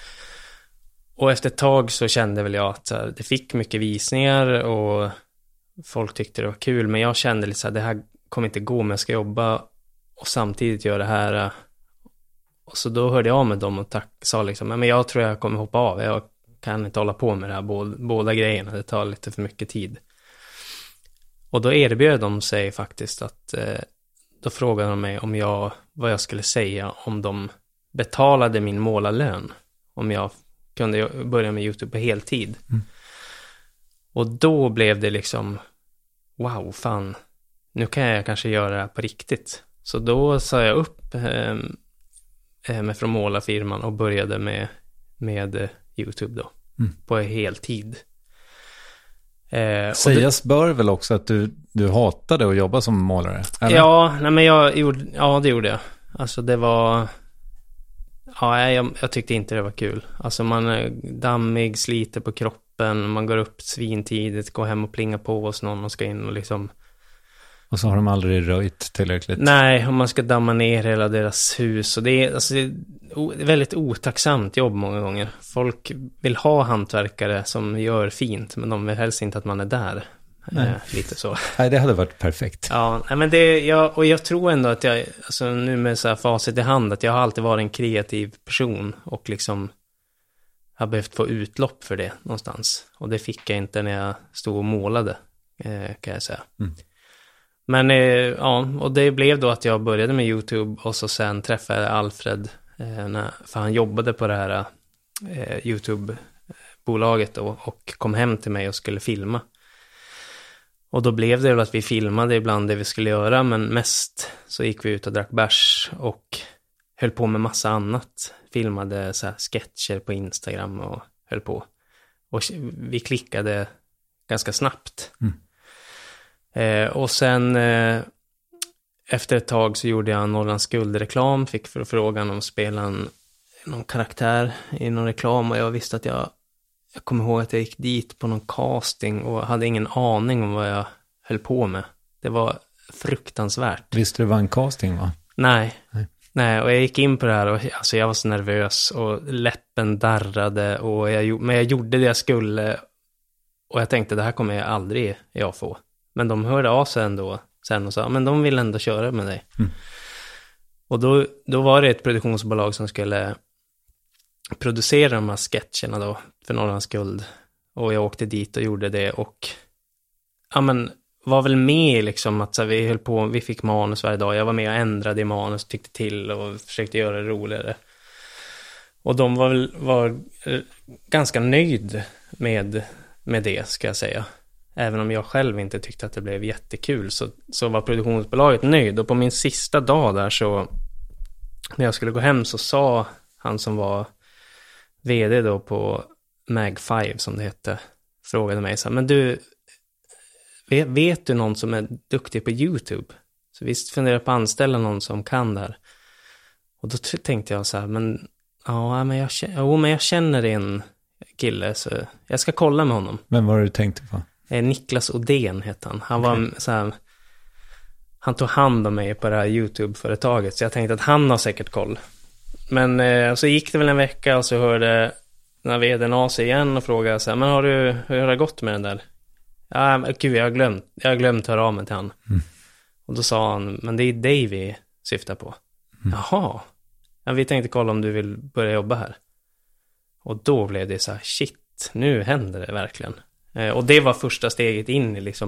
Och efter ett tag så kände väl jag att det fick mycket visningar och folk tyckte det var kul. Men jag kände lite så här, det här kommer inte gå, men jag ska jobba och samtidigt göra det här. Och så då hörde jag av med dem och tack, sa liksom, men jag tror jag kommer hoppa av. Jag kan inte hålla på med det här, båda, båda grejerna. Det tar lite för mycket tid. Och då erbjöd de sig faktiskt att, eh, då frågade de mig om jag, vad jag skulle säga om de betalade min målarlön om jag kunde börja med YouTube på heltid. Mm. Och då blev det liksom, wow, fan, nu kan jag kanske göra det här på riktigt. Så då sa jag upp eh, med från målarfirman och började med, med eh, YouTube då, mm. på heltid. Eh, Sägas det, bör väl också att du, du hatade att jobba som målare? Eller? Ja, nej, men jag gjorde, ja, det gjorde jag. Alltså det var... Ja, jag, jag tyckte inte det var kul. Alltså man är dammig, sliter på kroppen, man går upp svintidigt, går hem och plingar på hos någon och ska in och liksom... Och så har de aldrig röjt tillräckligt. Nej, och man ska damma ner hela deras hus. Och det är, alltså, det är väldigt otacksamt jobb många gånger. Folk vill ha hantverkare som gör fint, men de vill helst inte att man är där. Eh, lite så. Nej, det hade varit perfekt. Ja, nej, men det, jag, och jag tror ändå att jag, alltså nu med så här facit i hand, att jag har alltid varit en kreativ person och liksom har behövt få utlopp för det någonstans. Och det fick jag inte när jag stod och målade, eh, kan jag säga. Mm. Men eh, ja, och det blev då att jag började med YouTube och så sen träffade jag Alfred, eh, när, för han jobbade på det här eh, YouTube-bolaget då, och kom hem till mig och skulle filma. Och då blev det väl att vi filmade ibland det vi skulle göra, men mest så gick vi ut och drack bärs och höll på med massa annat. Filmade så här sketcher på Instagram och höll på. Och vi klickade ganska snabbt. Mm. Eh, och sen eh, efter ett tag så gjorde jag Norrlands guldreklam, fick för frågan om att spela en, någon karaktär i någon reklam, och jag visste att jag jag kommer ihåg att jag gick dit på någon casting och hade ingen aning om vad jag höll på med. Det var fruktansvärt. Visste du vad en casting var? Nej. Nej. Nej, och jag gick in på det här och alltså jag var så nervös och läppen darrade, och jag, men jag gjorde det jag skulle, och jag tänkte det här kommer jag aldrig jag få. Men de hörde av sig ändå sen och sa, men de vill ändå köra med dig. Mm. Och då, då var det ett produktionsbolag som skulle producera de här sketcherna då för Norrlands guld. Och jag åkte dit och gjorde det, och ja, men var väl med liksom att så här, vi höll på, vi fick manus varje dag. Jag var med och ändrade i manus, tyckte till och försökte göra det roligare. Och de var väl var ganska nöjd med, med det, ska jag säga. Även om jag själv inte tyckte att det blev jättekul, så, så var produktionsbolaget nöjd. Och på min sista dag där, så när jag skulle gå hem, så sa han som var vd då på Mag fem som det hette, frågade mig så här, men du, vet, vet du någon som är duktig på YouTube? Så visst funderar på att anställa någon som kan där. Och då tänkte jag så här, men ja, men jag, jo, men jag känner en kille, så jag ska kolla med honom. Men vad har du tänkt på? Eh, Niklas Odén heter han. Han var okay. så här, han tog hand om mig på det här YouTube-företaget, så jag tänkte att han har säkert koll. Men eh, så gick det väl en vecka, och så hörde när vdn av sig igen och frågade så här, men har du, hur har det gått med den där? Ja, men gud, jag har glömt, jag har glömt höra av mig till han. Mm. Och då sa han, men det är dig vi syftar på. Mm. Jaha, ja, vi tänkte kolla om du vill börja jobba här. Och då blev det så här, shit, nu händer det verkligen. Eh, och det var första steget in i liksom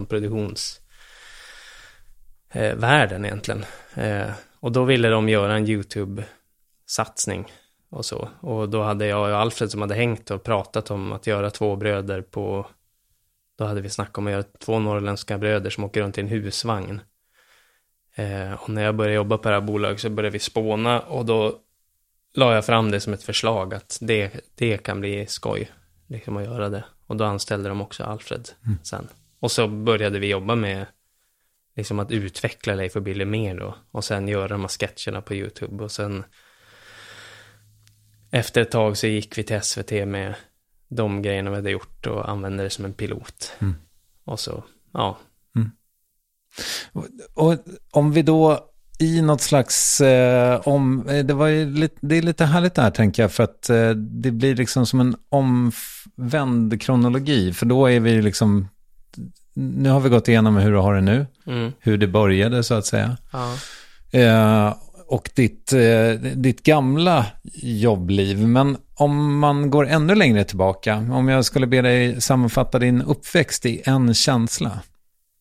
produktionsvärlden eh, egentligen. Eh, och då ville de göra en YouTube-satsning och så. Och då hade jag och Alfred som hade hängt och pratat om att göra två bröder på... Då hade vi snackat om att göra två norrländska bröder som åker runt i en husvagn. Eh, och när jag började jobba på det här bolaget så började vi spåna, och då la jag fram det som ett förslag att det, det kan bli skoj liksom att göra det. Och då anställde de också Alfred mm. sen. Och så började vi jobba med liksom att utveckla Leif och Billy mer då. Och sen göra de här sketcherna på YouTube. Och sen efter ett tag så gick vi till S V T med de grejerna vi hade gjort och använde det som en pilot. Mm. Och så, ja. Mm. Och, och om vi då i något slags eh, om, det var ju lite, det är lite härligt det här, tänker jag, för att eh, det blir liksom som en omvänd kronologi, för då är vi liksom, nu har vi gått igenom hur du har det nu, mm. hur det började så att säga. Ja. Eh, och ditt, eh, ditt gamla jobbliv. Men om man går ännu längre tillbaka, om jag skulle be dig sammanfatta din uppväxt i en känsla.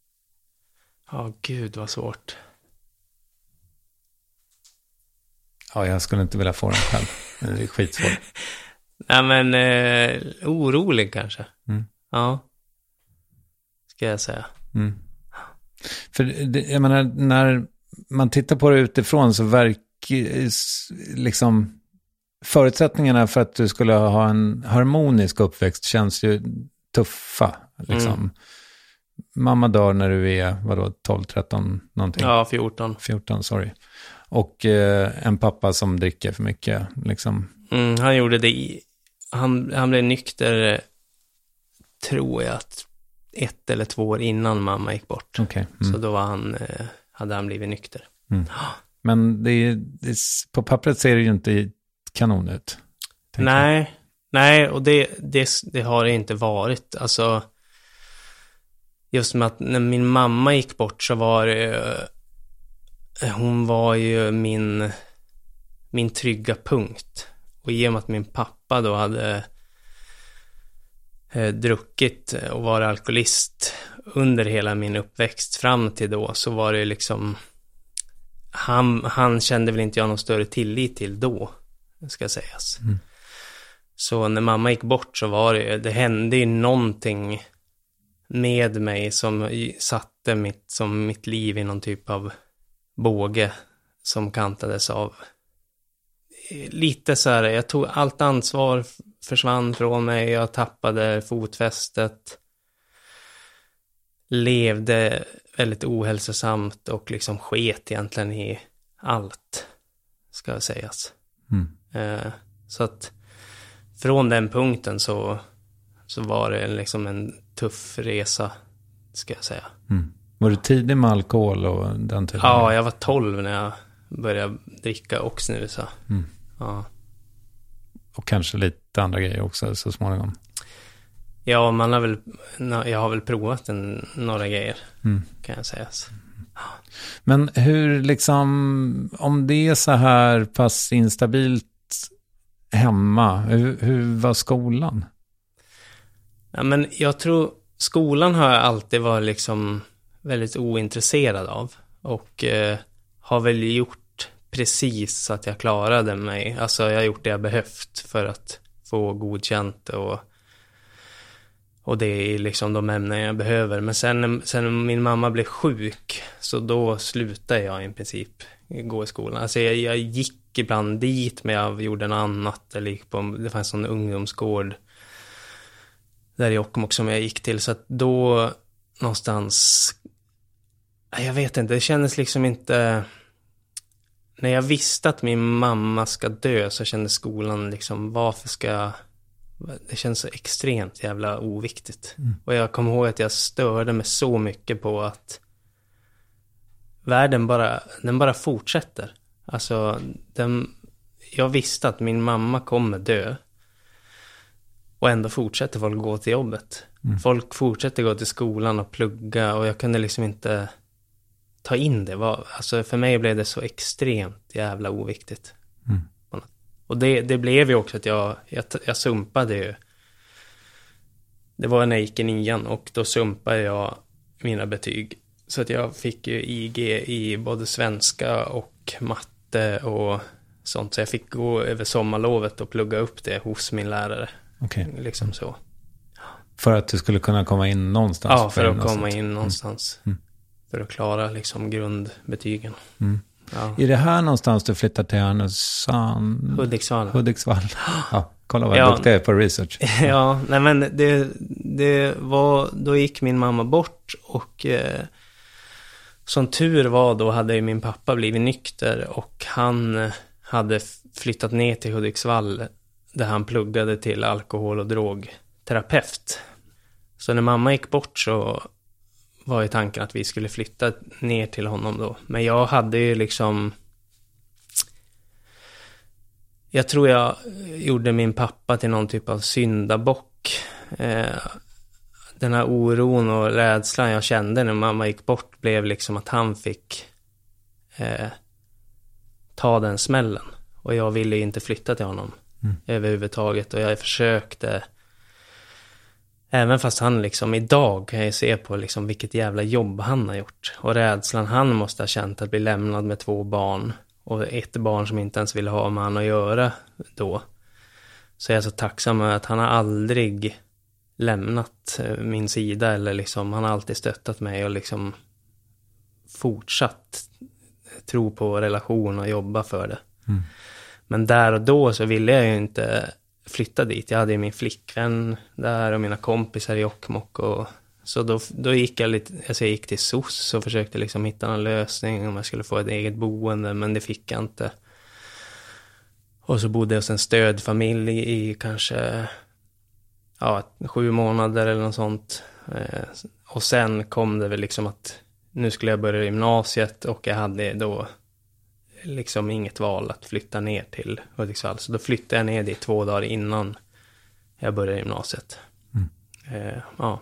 Ja, gud vad svårt. Ja, jag skulle inte vilja få den själv. Det är skitsvårt. Nej, men eh, orolig kanske. Mm. Ja. Ska jag säga. Mm. För det, jag menar, när man tittar på det utifrån så verkar liksom förutsättningarna för att du skulle ha en harmonisk uppväxt känns ju tuffa. Liksom. Mm. Mamma dör när du är, vadå, tolv, tretton någonting? Ja, fjorton. fjorton, sorry. Och eh, en pappa som dricker för mycket, liksom. Mm, han gjorde det i, han, han blev nykter, tror jag, att ett eller två år innan mamma gick bort. Okay. Mm. Så då var han, eh, hade han blivit nykter. Mm. Men det är, det är, på pappret ser det ju inte kanon ut. Nej, jag. nej, och det, det, det har det inte varit. Alltså, just med att när min mamma gick bort så var det, hon var ju min, min trygga punkt. Och i och med att min pappa då hade eh, druckit och var alkoholist under hela min uppväxt fram till då, så var det liksom, han, han kände väl inte jag någon större tillit till då, ska sägas. Mm. Så när mamma gick bort så var det, det hände ju någonting med mig som satte mitt, som mitt liv i någon typ av båge som kantades av lite så här, jag tog allt ansvar, försvann från mig, jag tappade fotfästet, levde väldigt ohälsosamt och liksom sket egentligen i allt, ska jag sägas. Mm. Eh, så att från den punkten så, så var det liksom en tuff resa, ska jag säga. Mm. Var du tidig med alkohol och den tiden? Ja, jag var tolv när jag började dricka och snusa. Mm. Ja. Och kanske lite andra grejer också så småningom. Ja, man har väl, jag har väl provat en, några grejer, mm. kan jag säga. Men hur liksom, om det är så här pass instabilt hemma, hur, hur var skolan? Ja, men jag tror skolan har jag alltid varit liksom väldigt ointresserad av. Och eh, har väl gjort precis så att jag klarade mig. Alltså jag har gjort det jag behövt för att få godkänt och, och det är liksom de ämnen jag behöver. Men sen, sen när min mamma blev sjuk så då slutade jag i princip gå i skolan. Alltså jag, jag gick ibland dit, men jag gjorde något annat. Eller gick på, det fanns en ungdomsgård där i Jokkmokk som jag gick till. Så att då någonstans, jag vet inte, det kändes liksom inte, när jag visste att min mamma ska dö så kände skolan liksom, varför ska jag, det känns så extremt jävla oviktigt. Mm. Och jag kommer ihåg att jag störde mig så mycket på att världen bara, den bara fortsätter. Alltså, den, jag visste att min mamma kommer dö. Och ändå fortsätter folk gå till jobbet. Mm. Folk fortsätter gå till skolan och plugga. Och jag kunde liksom inte ta in det. Alltså för mig blev det så extremt jävla oviktigt. Mm. Och det, det blev ju också att jag, jag, jag sumpade ju. Det var när jag gick i nian och då sumpade jag mina betyg. Så att jag fick ju I G i både svenska och matte och sånt. Så jag fick gå över sommarlovet och plugga upp det hos min lärare. Okay. Liksom så. För att du skulle kunna komma in någonstans? Ja, för, för att komma in någonstans. Mm. För att klara liksom grundbetygen. Mm. Ja. Är det här någonstans du flyttar till Härnösand? Hudiksvall. Hudiksvall. Ja, kolla vad ja. jag duktig är på research. Ja, nej men det, det var, då gick min mamma bort och eh, som tur var då hade ju min pappa blivit nykter och han hade flyttat ner till Hudiksvall där han pluggade till alkohol- och drogterapeut. Så när mamma gick bort så var ju tanken att vi skulle flytta ner till honom då. Men jag hade ju liksom, jag tror jag gjorde min pappa till någon typ av syndabock. Eh, den här oron och rädslan jag kände när mamma gick bort blev liksom att han fick eh, ta den smällen. Och jag ville ju inte flytta till honom mm. överhuvudtaget. Och jag försökte, även fast han liksom idag kan jag se på liksom vilket jävla jobb han har gjort. Och rädslan han måste ha känt att bli lämnad med två barn. och ett barn som inte ens ville ha med han att göra då. Så jag är så tacksam med att han har aldrig lämnat min sida, eller liksom, han har alltid stöttat mig och liksom fortsatt tro på relation och jobba för det. Mm. Men där och då så ville jag ju inte flytta dit. Jag hade ju min flickvän där och mina kompisar i Jokkmokk, och så då, då gick jag lite, alltså jag gick till S O S och försökte liksom hitta en lösning om jag skulle få ett eget boende, men det fick jag inte. Och så bodde jag hos en stödfamilj i kanske ja, sju månader eller något sånt. Och sen kom det väl liksom att nu skulle jag börja gymnasiet, och jag hade då liksom inget val att flytta ner till Hudiksvall. Så då flyttade jag ner dit två dagar innan jag började gymnasiet. Mm. Eh, ja.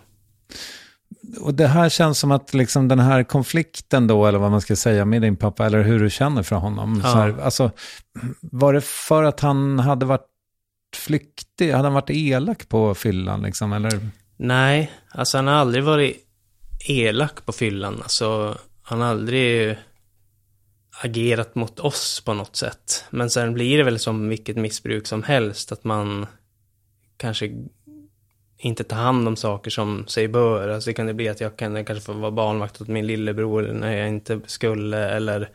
Och det här känns som att liksom den här konflikten då, eller vad man ska säga, med din pappa, eller hur du känner för honom. Ja. Så här, alltså, var det för att han hade varit flyktig? Hade han varit elak på fyllan liksom, eller? Nej, alltså han har aldrig varit elak på fyllan. Alltså, han har aldrig agerat mot oss på något sätt. Men sen blir det väl som vilket missbruk som helst, att man kanske inte tar hand om saker som sig bör. Alltså det kan det bli att jag kan kanske få vara barnvakt åt min lillebror när jag inte skulle, eller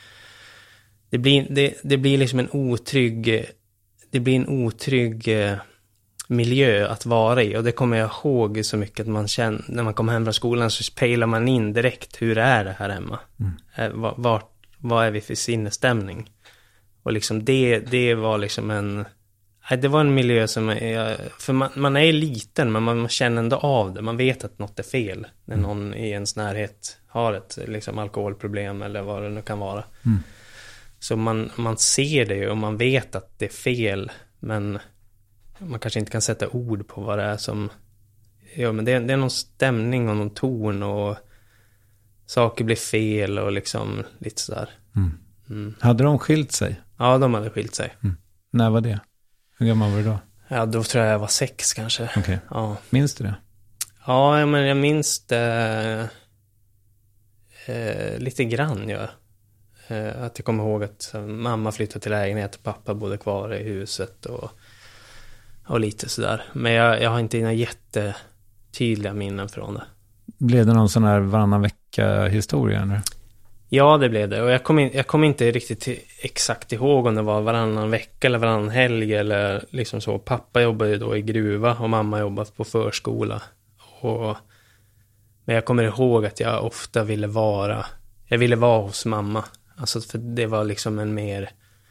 det blir, det, det blir liksom en otrygg det blir en otrygg miljö att vara i, och det kommer jag ihåg så mycket att man känner, när man kommer hem från skolan så pejlar man in direkt, hur är det här hemma? Mm. Vart, vart, vad är vi för sinnesstämning? Och liksom det, det var liksom en det var en miljö som jag, för man, man är liten, men man känner ändå av det. Man vet att något är fel när någon i ens närhet har ett liksom alkoholproblem eller vad det nu kan vara. Mm. Så man, man ser det och man vet att det är fel, men man kanske inte kan sätta ord på vad det är som ja, men det är, det är någon stämning och någon ton, och saker blir fel och liksom lite sådär. Mm. Mm. Hade de skilt sig? Ja, de hade skilt sig. Mm. När var det? Hur gammal var du då? Ja, då tror jag jag var sex kanske. Okej. Okay. Ja. Minns du det? Ja, men jag minns det eh, lite grann, ja. Eh, att jag kommer ihåg att mamma flyttade till lägenhet och pappa bodde kvar i huset och, och lite sådär. Men jag, jag har inte några jättetydliga minnen från det. Blev det någon sån här varannan vecka historia eller? Ja, det blev det. Och jag kom, in, jag kom inte riktigt till, exakt ihåg om det var varannan vecka eller varannan helg eller liksom så. Pappa jobbade ju då i gruva och mamma jobbade på förskola. Och, men jag kommer ihåg att jag ofta ville vara, jag ville vara hos mamma. Alltså för det var liksom en mer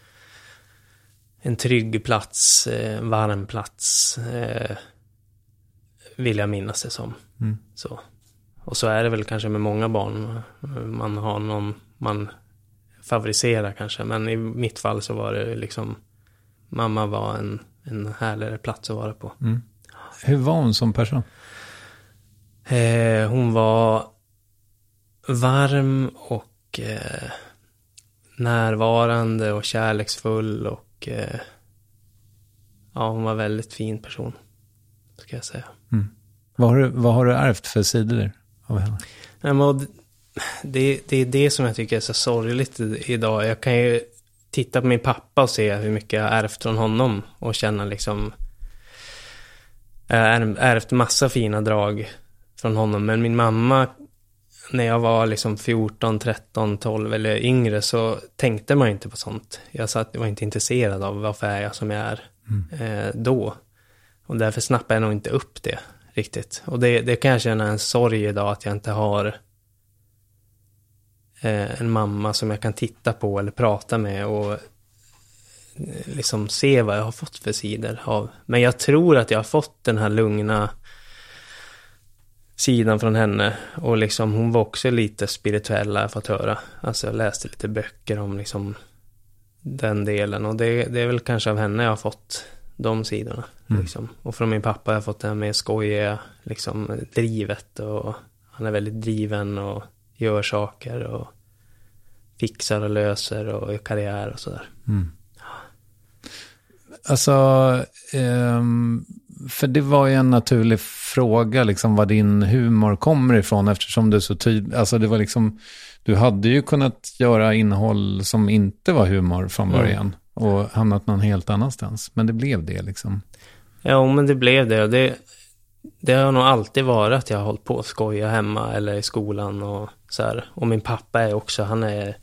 en trygg plats, eh, varm plats, eh, vill jag minnas det som. Mm. Så. Och så är det väl kanske med många barn. Man har någon man favoriserar kanske. Men i mitt fall så var det liksom, mamma var en, en härligare plats att vara på. Mm. Hur var hon som person? Eh, hon var varm och eh, närvarande och kärleksfull. Och eh, ja, hon var väldigt fin person, ska jag säga. Mm. Vad har du, vad har du ärvt för sidor av henne? Nej, men det, det är det som jag tycker är så sorgligt idag. Jag kan ju titta på min pappa och se hur mycket jag har ärvt från honom och känna liksom, jag har ärvt massa fina drag från honom. Men min mamma, när jag var liksom fjorton, tretton, tolv eller yngre, så tänkte man inte på sånt. Jag sa att jag var inte intresserad av varför är jag som jag är mm. eh, då. Och därför snappade jag nog inte upp det riktigt. Och det, det kan jag känna en sorg idag, att jag inte har eh, en mamma som jag kan titta på eller prata med och eh, liksom se vad jag har fått för sidor av. Men jag tror att jag har fått den här lugna sidan från henne. Och liksom hon var också lite spirituell, jag har fått höra. Alltså jag läste lite böcker om liksom den delen. Och det, det är väl kanske av henne jag har fått de sidorna. Mm. Liksom. Och från min pappa har jag fått det här med skojiga liksom, drivet. Och han är väldigt driven och gör saker och fixar och löser och karriär och sådär. Mm. Alltså, um, för det var ju en naturlig fråga liksom var din humor kommer ifrån, eftersom du så tydligt, alltså det var liksom, du hade ju kunnat göra innehåll som inte var humor från början mm. och hamnat någon helt annanstans, men det blev det liksom. Ja, men det blev det och det, det har nog alltid varit att jag har hållit på att skoja hemma eller i skolan och så här. Och min pappa är också, han är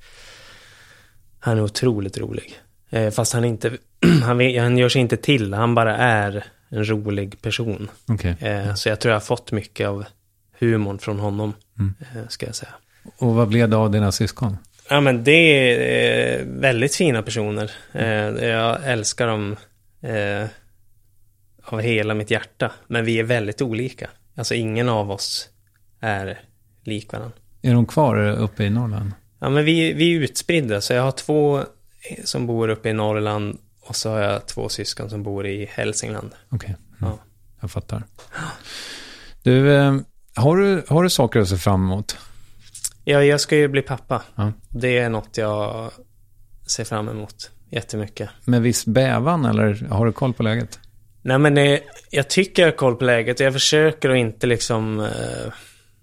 han är otroligt rolig. Eh, fast han inte han, han gör sig inte till, han bara är en rolig person. Okay. Eh, så jag tror jag har fått mycket av humorn från honom, mm. eh, ska jag säga. Och vad blev det av dina syskon? Ja, men det är eh, väldigt fina personer. Eh, jag älskar dem eh, av hela mitt hjärta. Men vi är väldigt olika. Alltså ingen av oss är lik varandra. Är de kvar uppe i Norrland? Ja, men vi, vi är utspridda. Så jag har två som bor uppe i Norrland. Och så har jag två syskon som bor i Hälsingland. Okej, okay. mm. ja. Jag fattar. Du, eh, har du, har du saker att se fram emot? Ja, jag ska ju bli pappa. Ja. Det är något jag ser fram emot jättemycket. Med viss bävan eller har du koll på läget? Nej, men det, jag tycker jag har koll på läget. Jag försöker att inte liksom eh,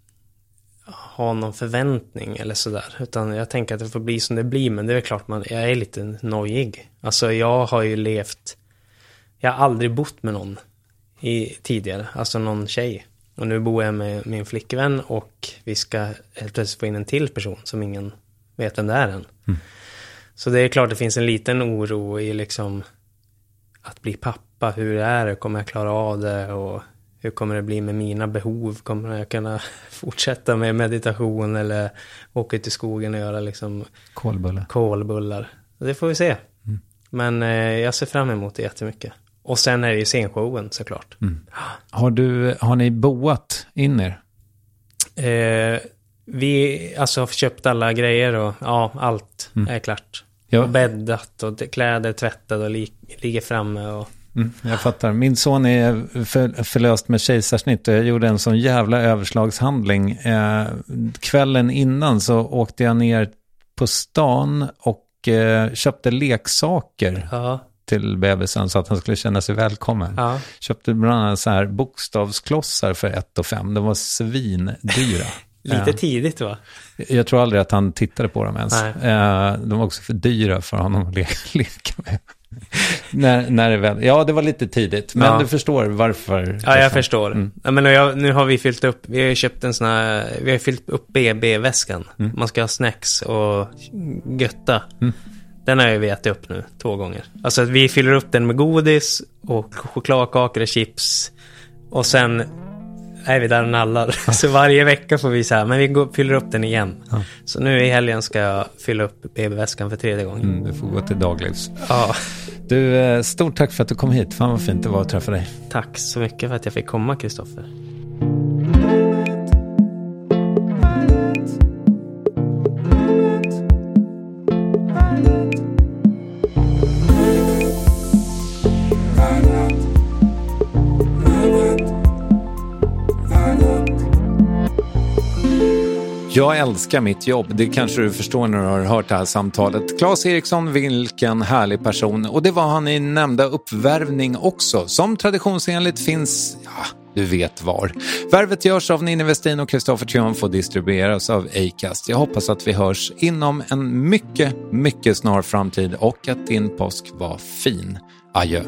ha någon förväntning eller sådär. Utan jag tänker att det får bli som det blir. Men det är klart, man, jag är lite nojig. Alltså jag har ju levt... Jag har aldrig bott med någon i, tidigare. Alltså någon tjej. Och nu bor jag med min flickvän och vi ska helt plötsligt få in en till person som ingen vet vem det är än. Mm. Så det är klart det finns en liten oro i liksom att bli pappa. Hur är det? Kommer jag klara av det? Och hur kommer det bli med mina behov? Kommer jag kunna fortsätta med meditation eller åka ut i skogen och göra liksom kolbullar? kolbullar. Det får vi se. Mm. Men eh, jag ser fram emot det jättemycket. Och sen är det ju scenshowen såklart. Mm. Har, du, har ni boat in er? Eh, vi alltså har köpt alla grejer och ja, allt mm. är klart. Ja. Och bäddat och kläder tvättade och li- ligger framme. Och... Mm, jag fattar. Min son är för, förlöst med kejsarsnitt och jag gjorde en sån jävla överslagshandling. Eh, kvällen innan så åkte jag ner på stan och eh, köpte leksaker. Ja. Till bebisen så att han skulle känna sig välkommen. Ja. Köpte bland annat så här bokstavsklossar för ett och fem. De var svindyra. Lite ja. tidigt va? Jag tror aldrig att han tittade på dem ens. Nej. De var också för dyra för honom att le- leka med. när, när det väl... Ja, det var lite tidigt. Men ja. Du förstår varför. Ja, jag förstår. Mm. Ja, men jag, nu har vi fyllt upp... Vi har köpt en sån här... Vi har fyllt upp B B-väskan. Mm. Man ska ha snacks och götta. Mm. Den har jag ju ätit upp nu två gånger. Alltså att vi fyller upp den med godis och chokladkakor och chips. Och sen är vi där och nallar. Ja. Så varje vecka får vi så här, men vi går, fyller upp den igen. Ja. Så nu i helgen ska jag fylla upp B B-väskan för tredje gången. Mm, du får gå till daglivs. Ja. Du, stort tack för att du kom hit. Fan vad fint det var att träffa dig. Tack så mycket för att jag fick komma, Kristoffer. Jag älskar mitt jobb, det kanske du förstår när du har hört det här samtalet. Claes Eriksson, vilken härlig person. Och det var han i nämnda uppvärvning också, som traditionsenligt finns, ja, du vet var. Värvet görs av Ninni Westin och Kristoffer Triumf och distribueras av Acast. Jag hoppas att vi hörs inom en mycket, mycket snar framtid och att din påsk var fin. Adjö.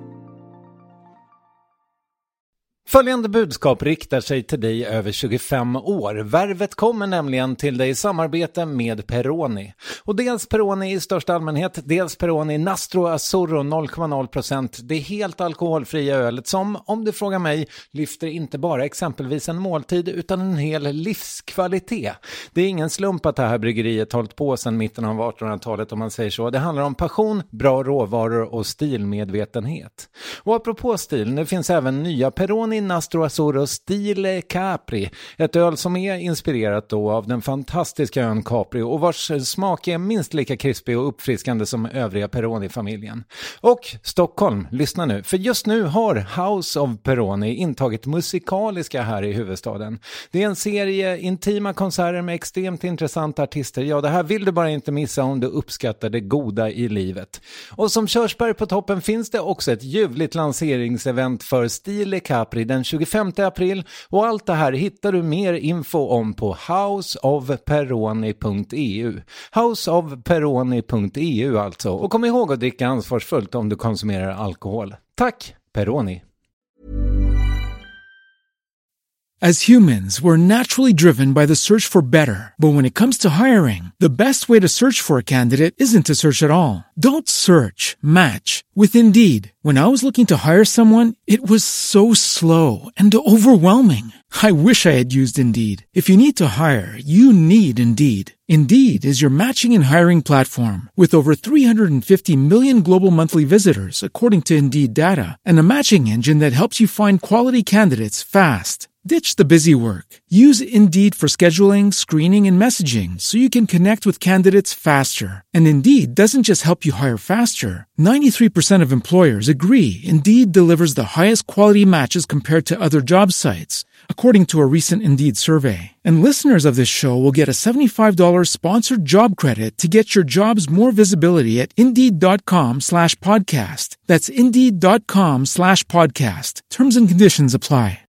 Följande budskap riktar sig till dig över tjugofem år. Värvet kommer nämligen till dig i samarbete med Peroni. Och dels Peroni i största allmänhet, dels Peroni Nastro Azzurro noll komma noll procent. Det är helt alkoholfria ölet som, om du frågar mig, lyfter inte bara exempelvis en måltid utan en hel livskvalitet. Det är ingen slump att det här bryggeriet hållit på sedan mitten av artonhundratalet om man säger så. Det handlar om passion, bra råvaror och stilmedvetenhet. Och apropå stil, det finns även nya Peroni Nastro Azzurro Stile Capri, ett öl som är inspirerat då av den fantastiska ön Capri och vars smak är minst lika krispig och uppfriskande som övriga Peroni-familjen. Och Stockholm, lyssna nu, för just nu har House of Peroni intagit musikaliska här i huvudstaden. Det är en serie intima konserter med extremt intressanta artister. Ja, det här vill du bara inte missa om du uppskattar det goda i livet. Och som körsbär på toppen finns det också ett ljuvligt lanseringsevent för Stile Capri vi den tjugofemte april och allt det här hittar du mer info om på house of peroni punkt e u. house of peroni punkt e u alltså. Och kom ihåg att dricka ansvarsfullt om du konsumerar alkohol. Tack, Peroni. As humans, we're naturally driven by the search for better. But when it comes to hiring, the best way to search for a candidate isn't to search at all. Don't search, match with Indeed. When I was looking to hire someone, it was so slow and overwhelming. I wish I had used Indeed. If you need to hire, you need Indeed. Indeed is your matching and hiring platform with over three hundred fifty million global monthly visitors, according to Indeed data, and a matching engine that helps you find quality candidates fast. Ditch the busy work. Use Indeed for scheduling, screening, and messaging so you can connect with candidates faster. And Indeed doesn't just help you hire faster. ninety-three percent of employers agree Indeed delivers the highest quality matches compared to other job sites, according to a recent Indeed survey. And listeners of this show will get a seventy-five dollars sponsored job credit to get your jobs more visibility at Indeed.com slash podcast. That's Indeed.com slash podcast. Terms and conditions apply.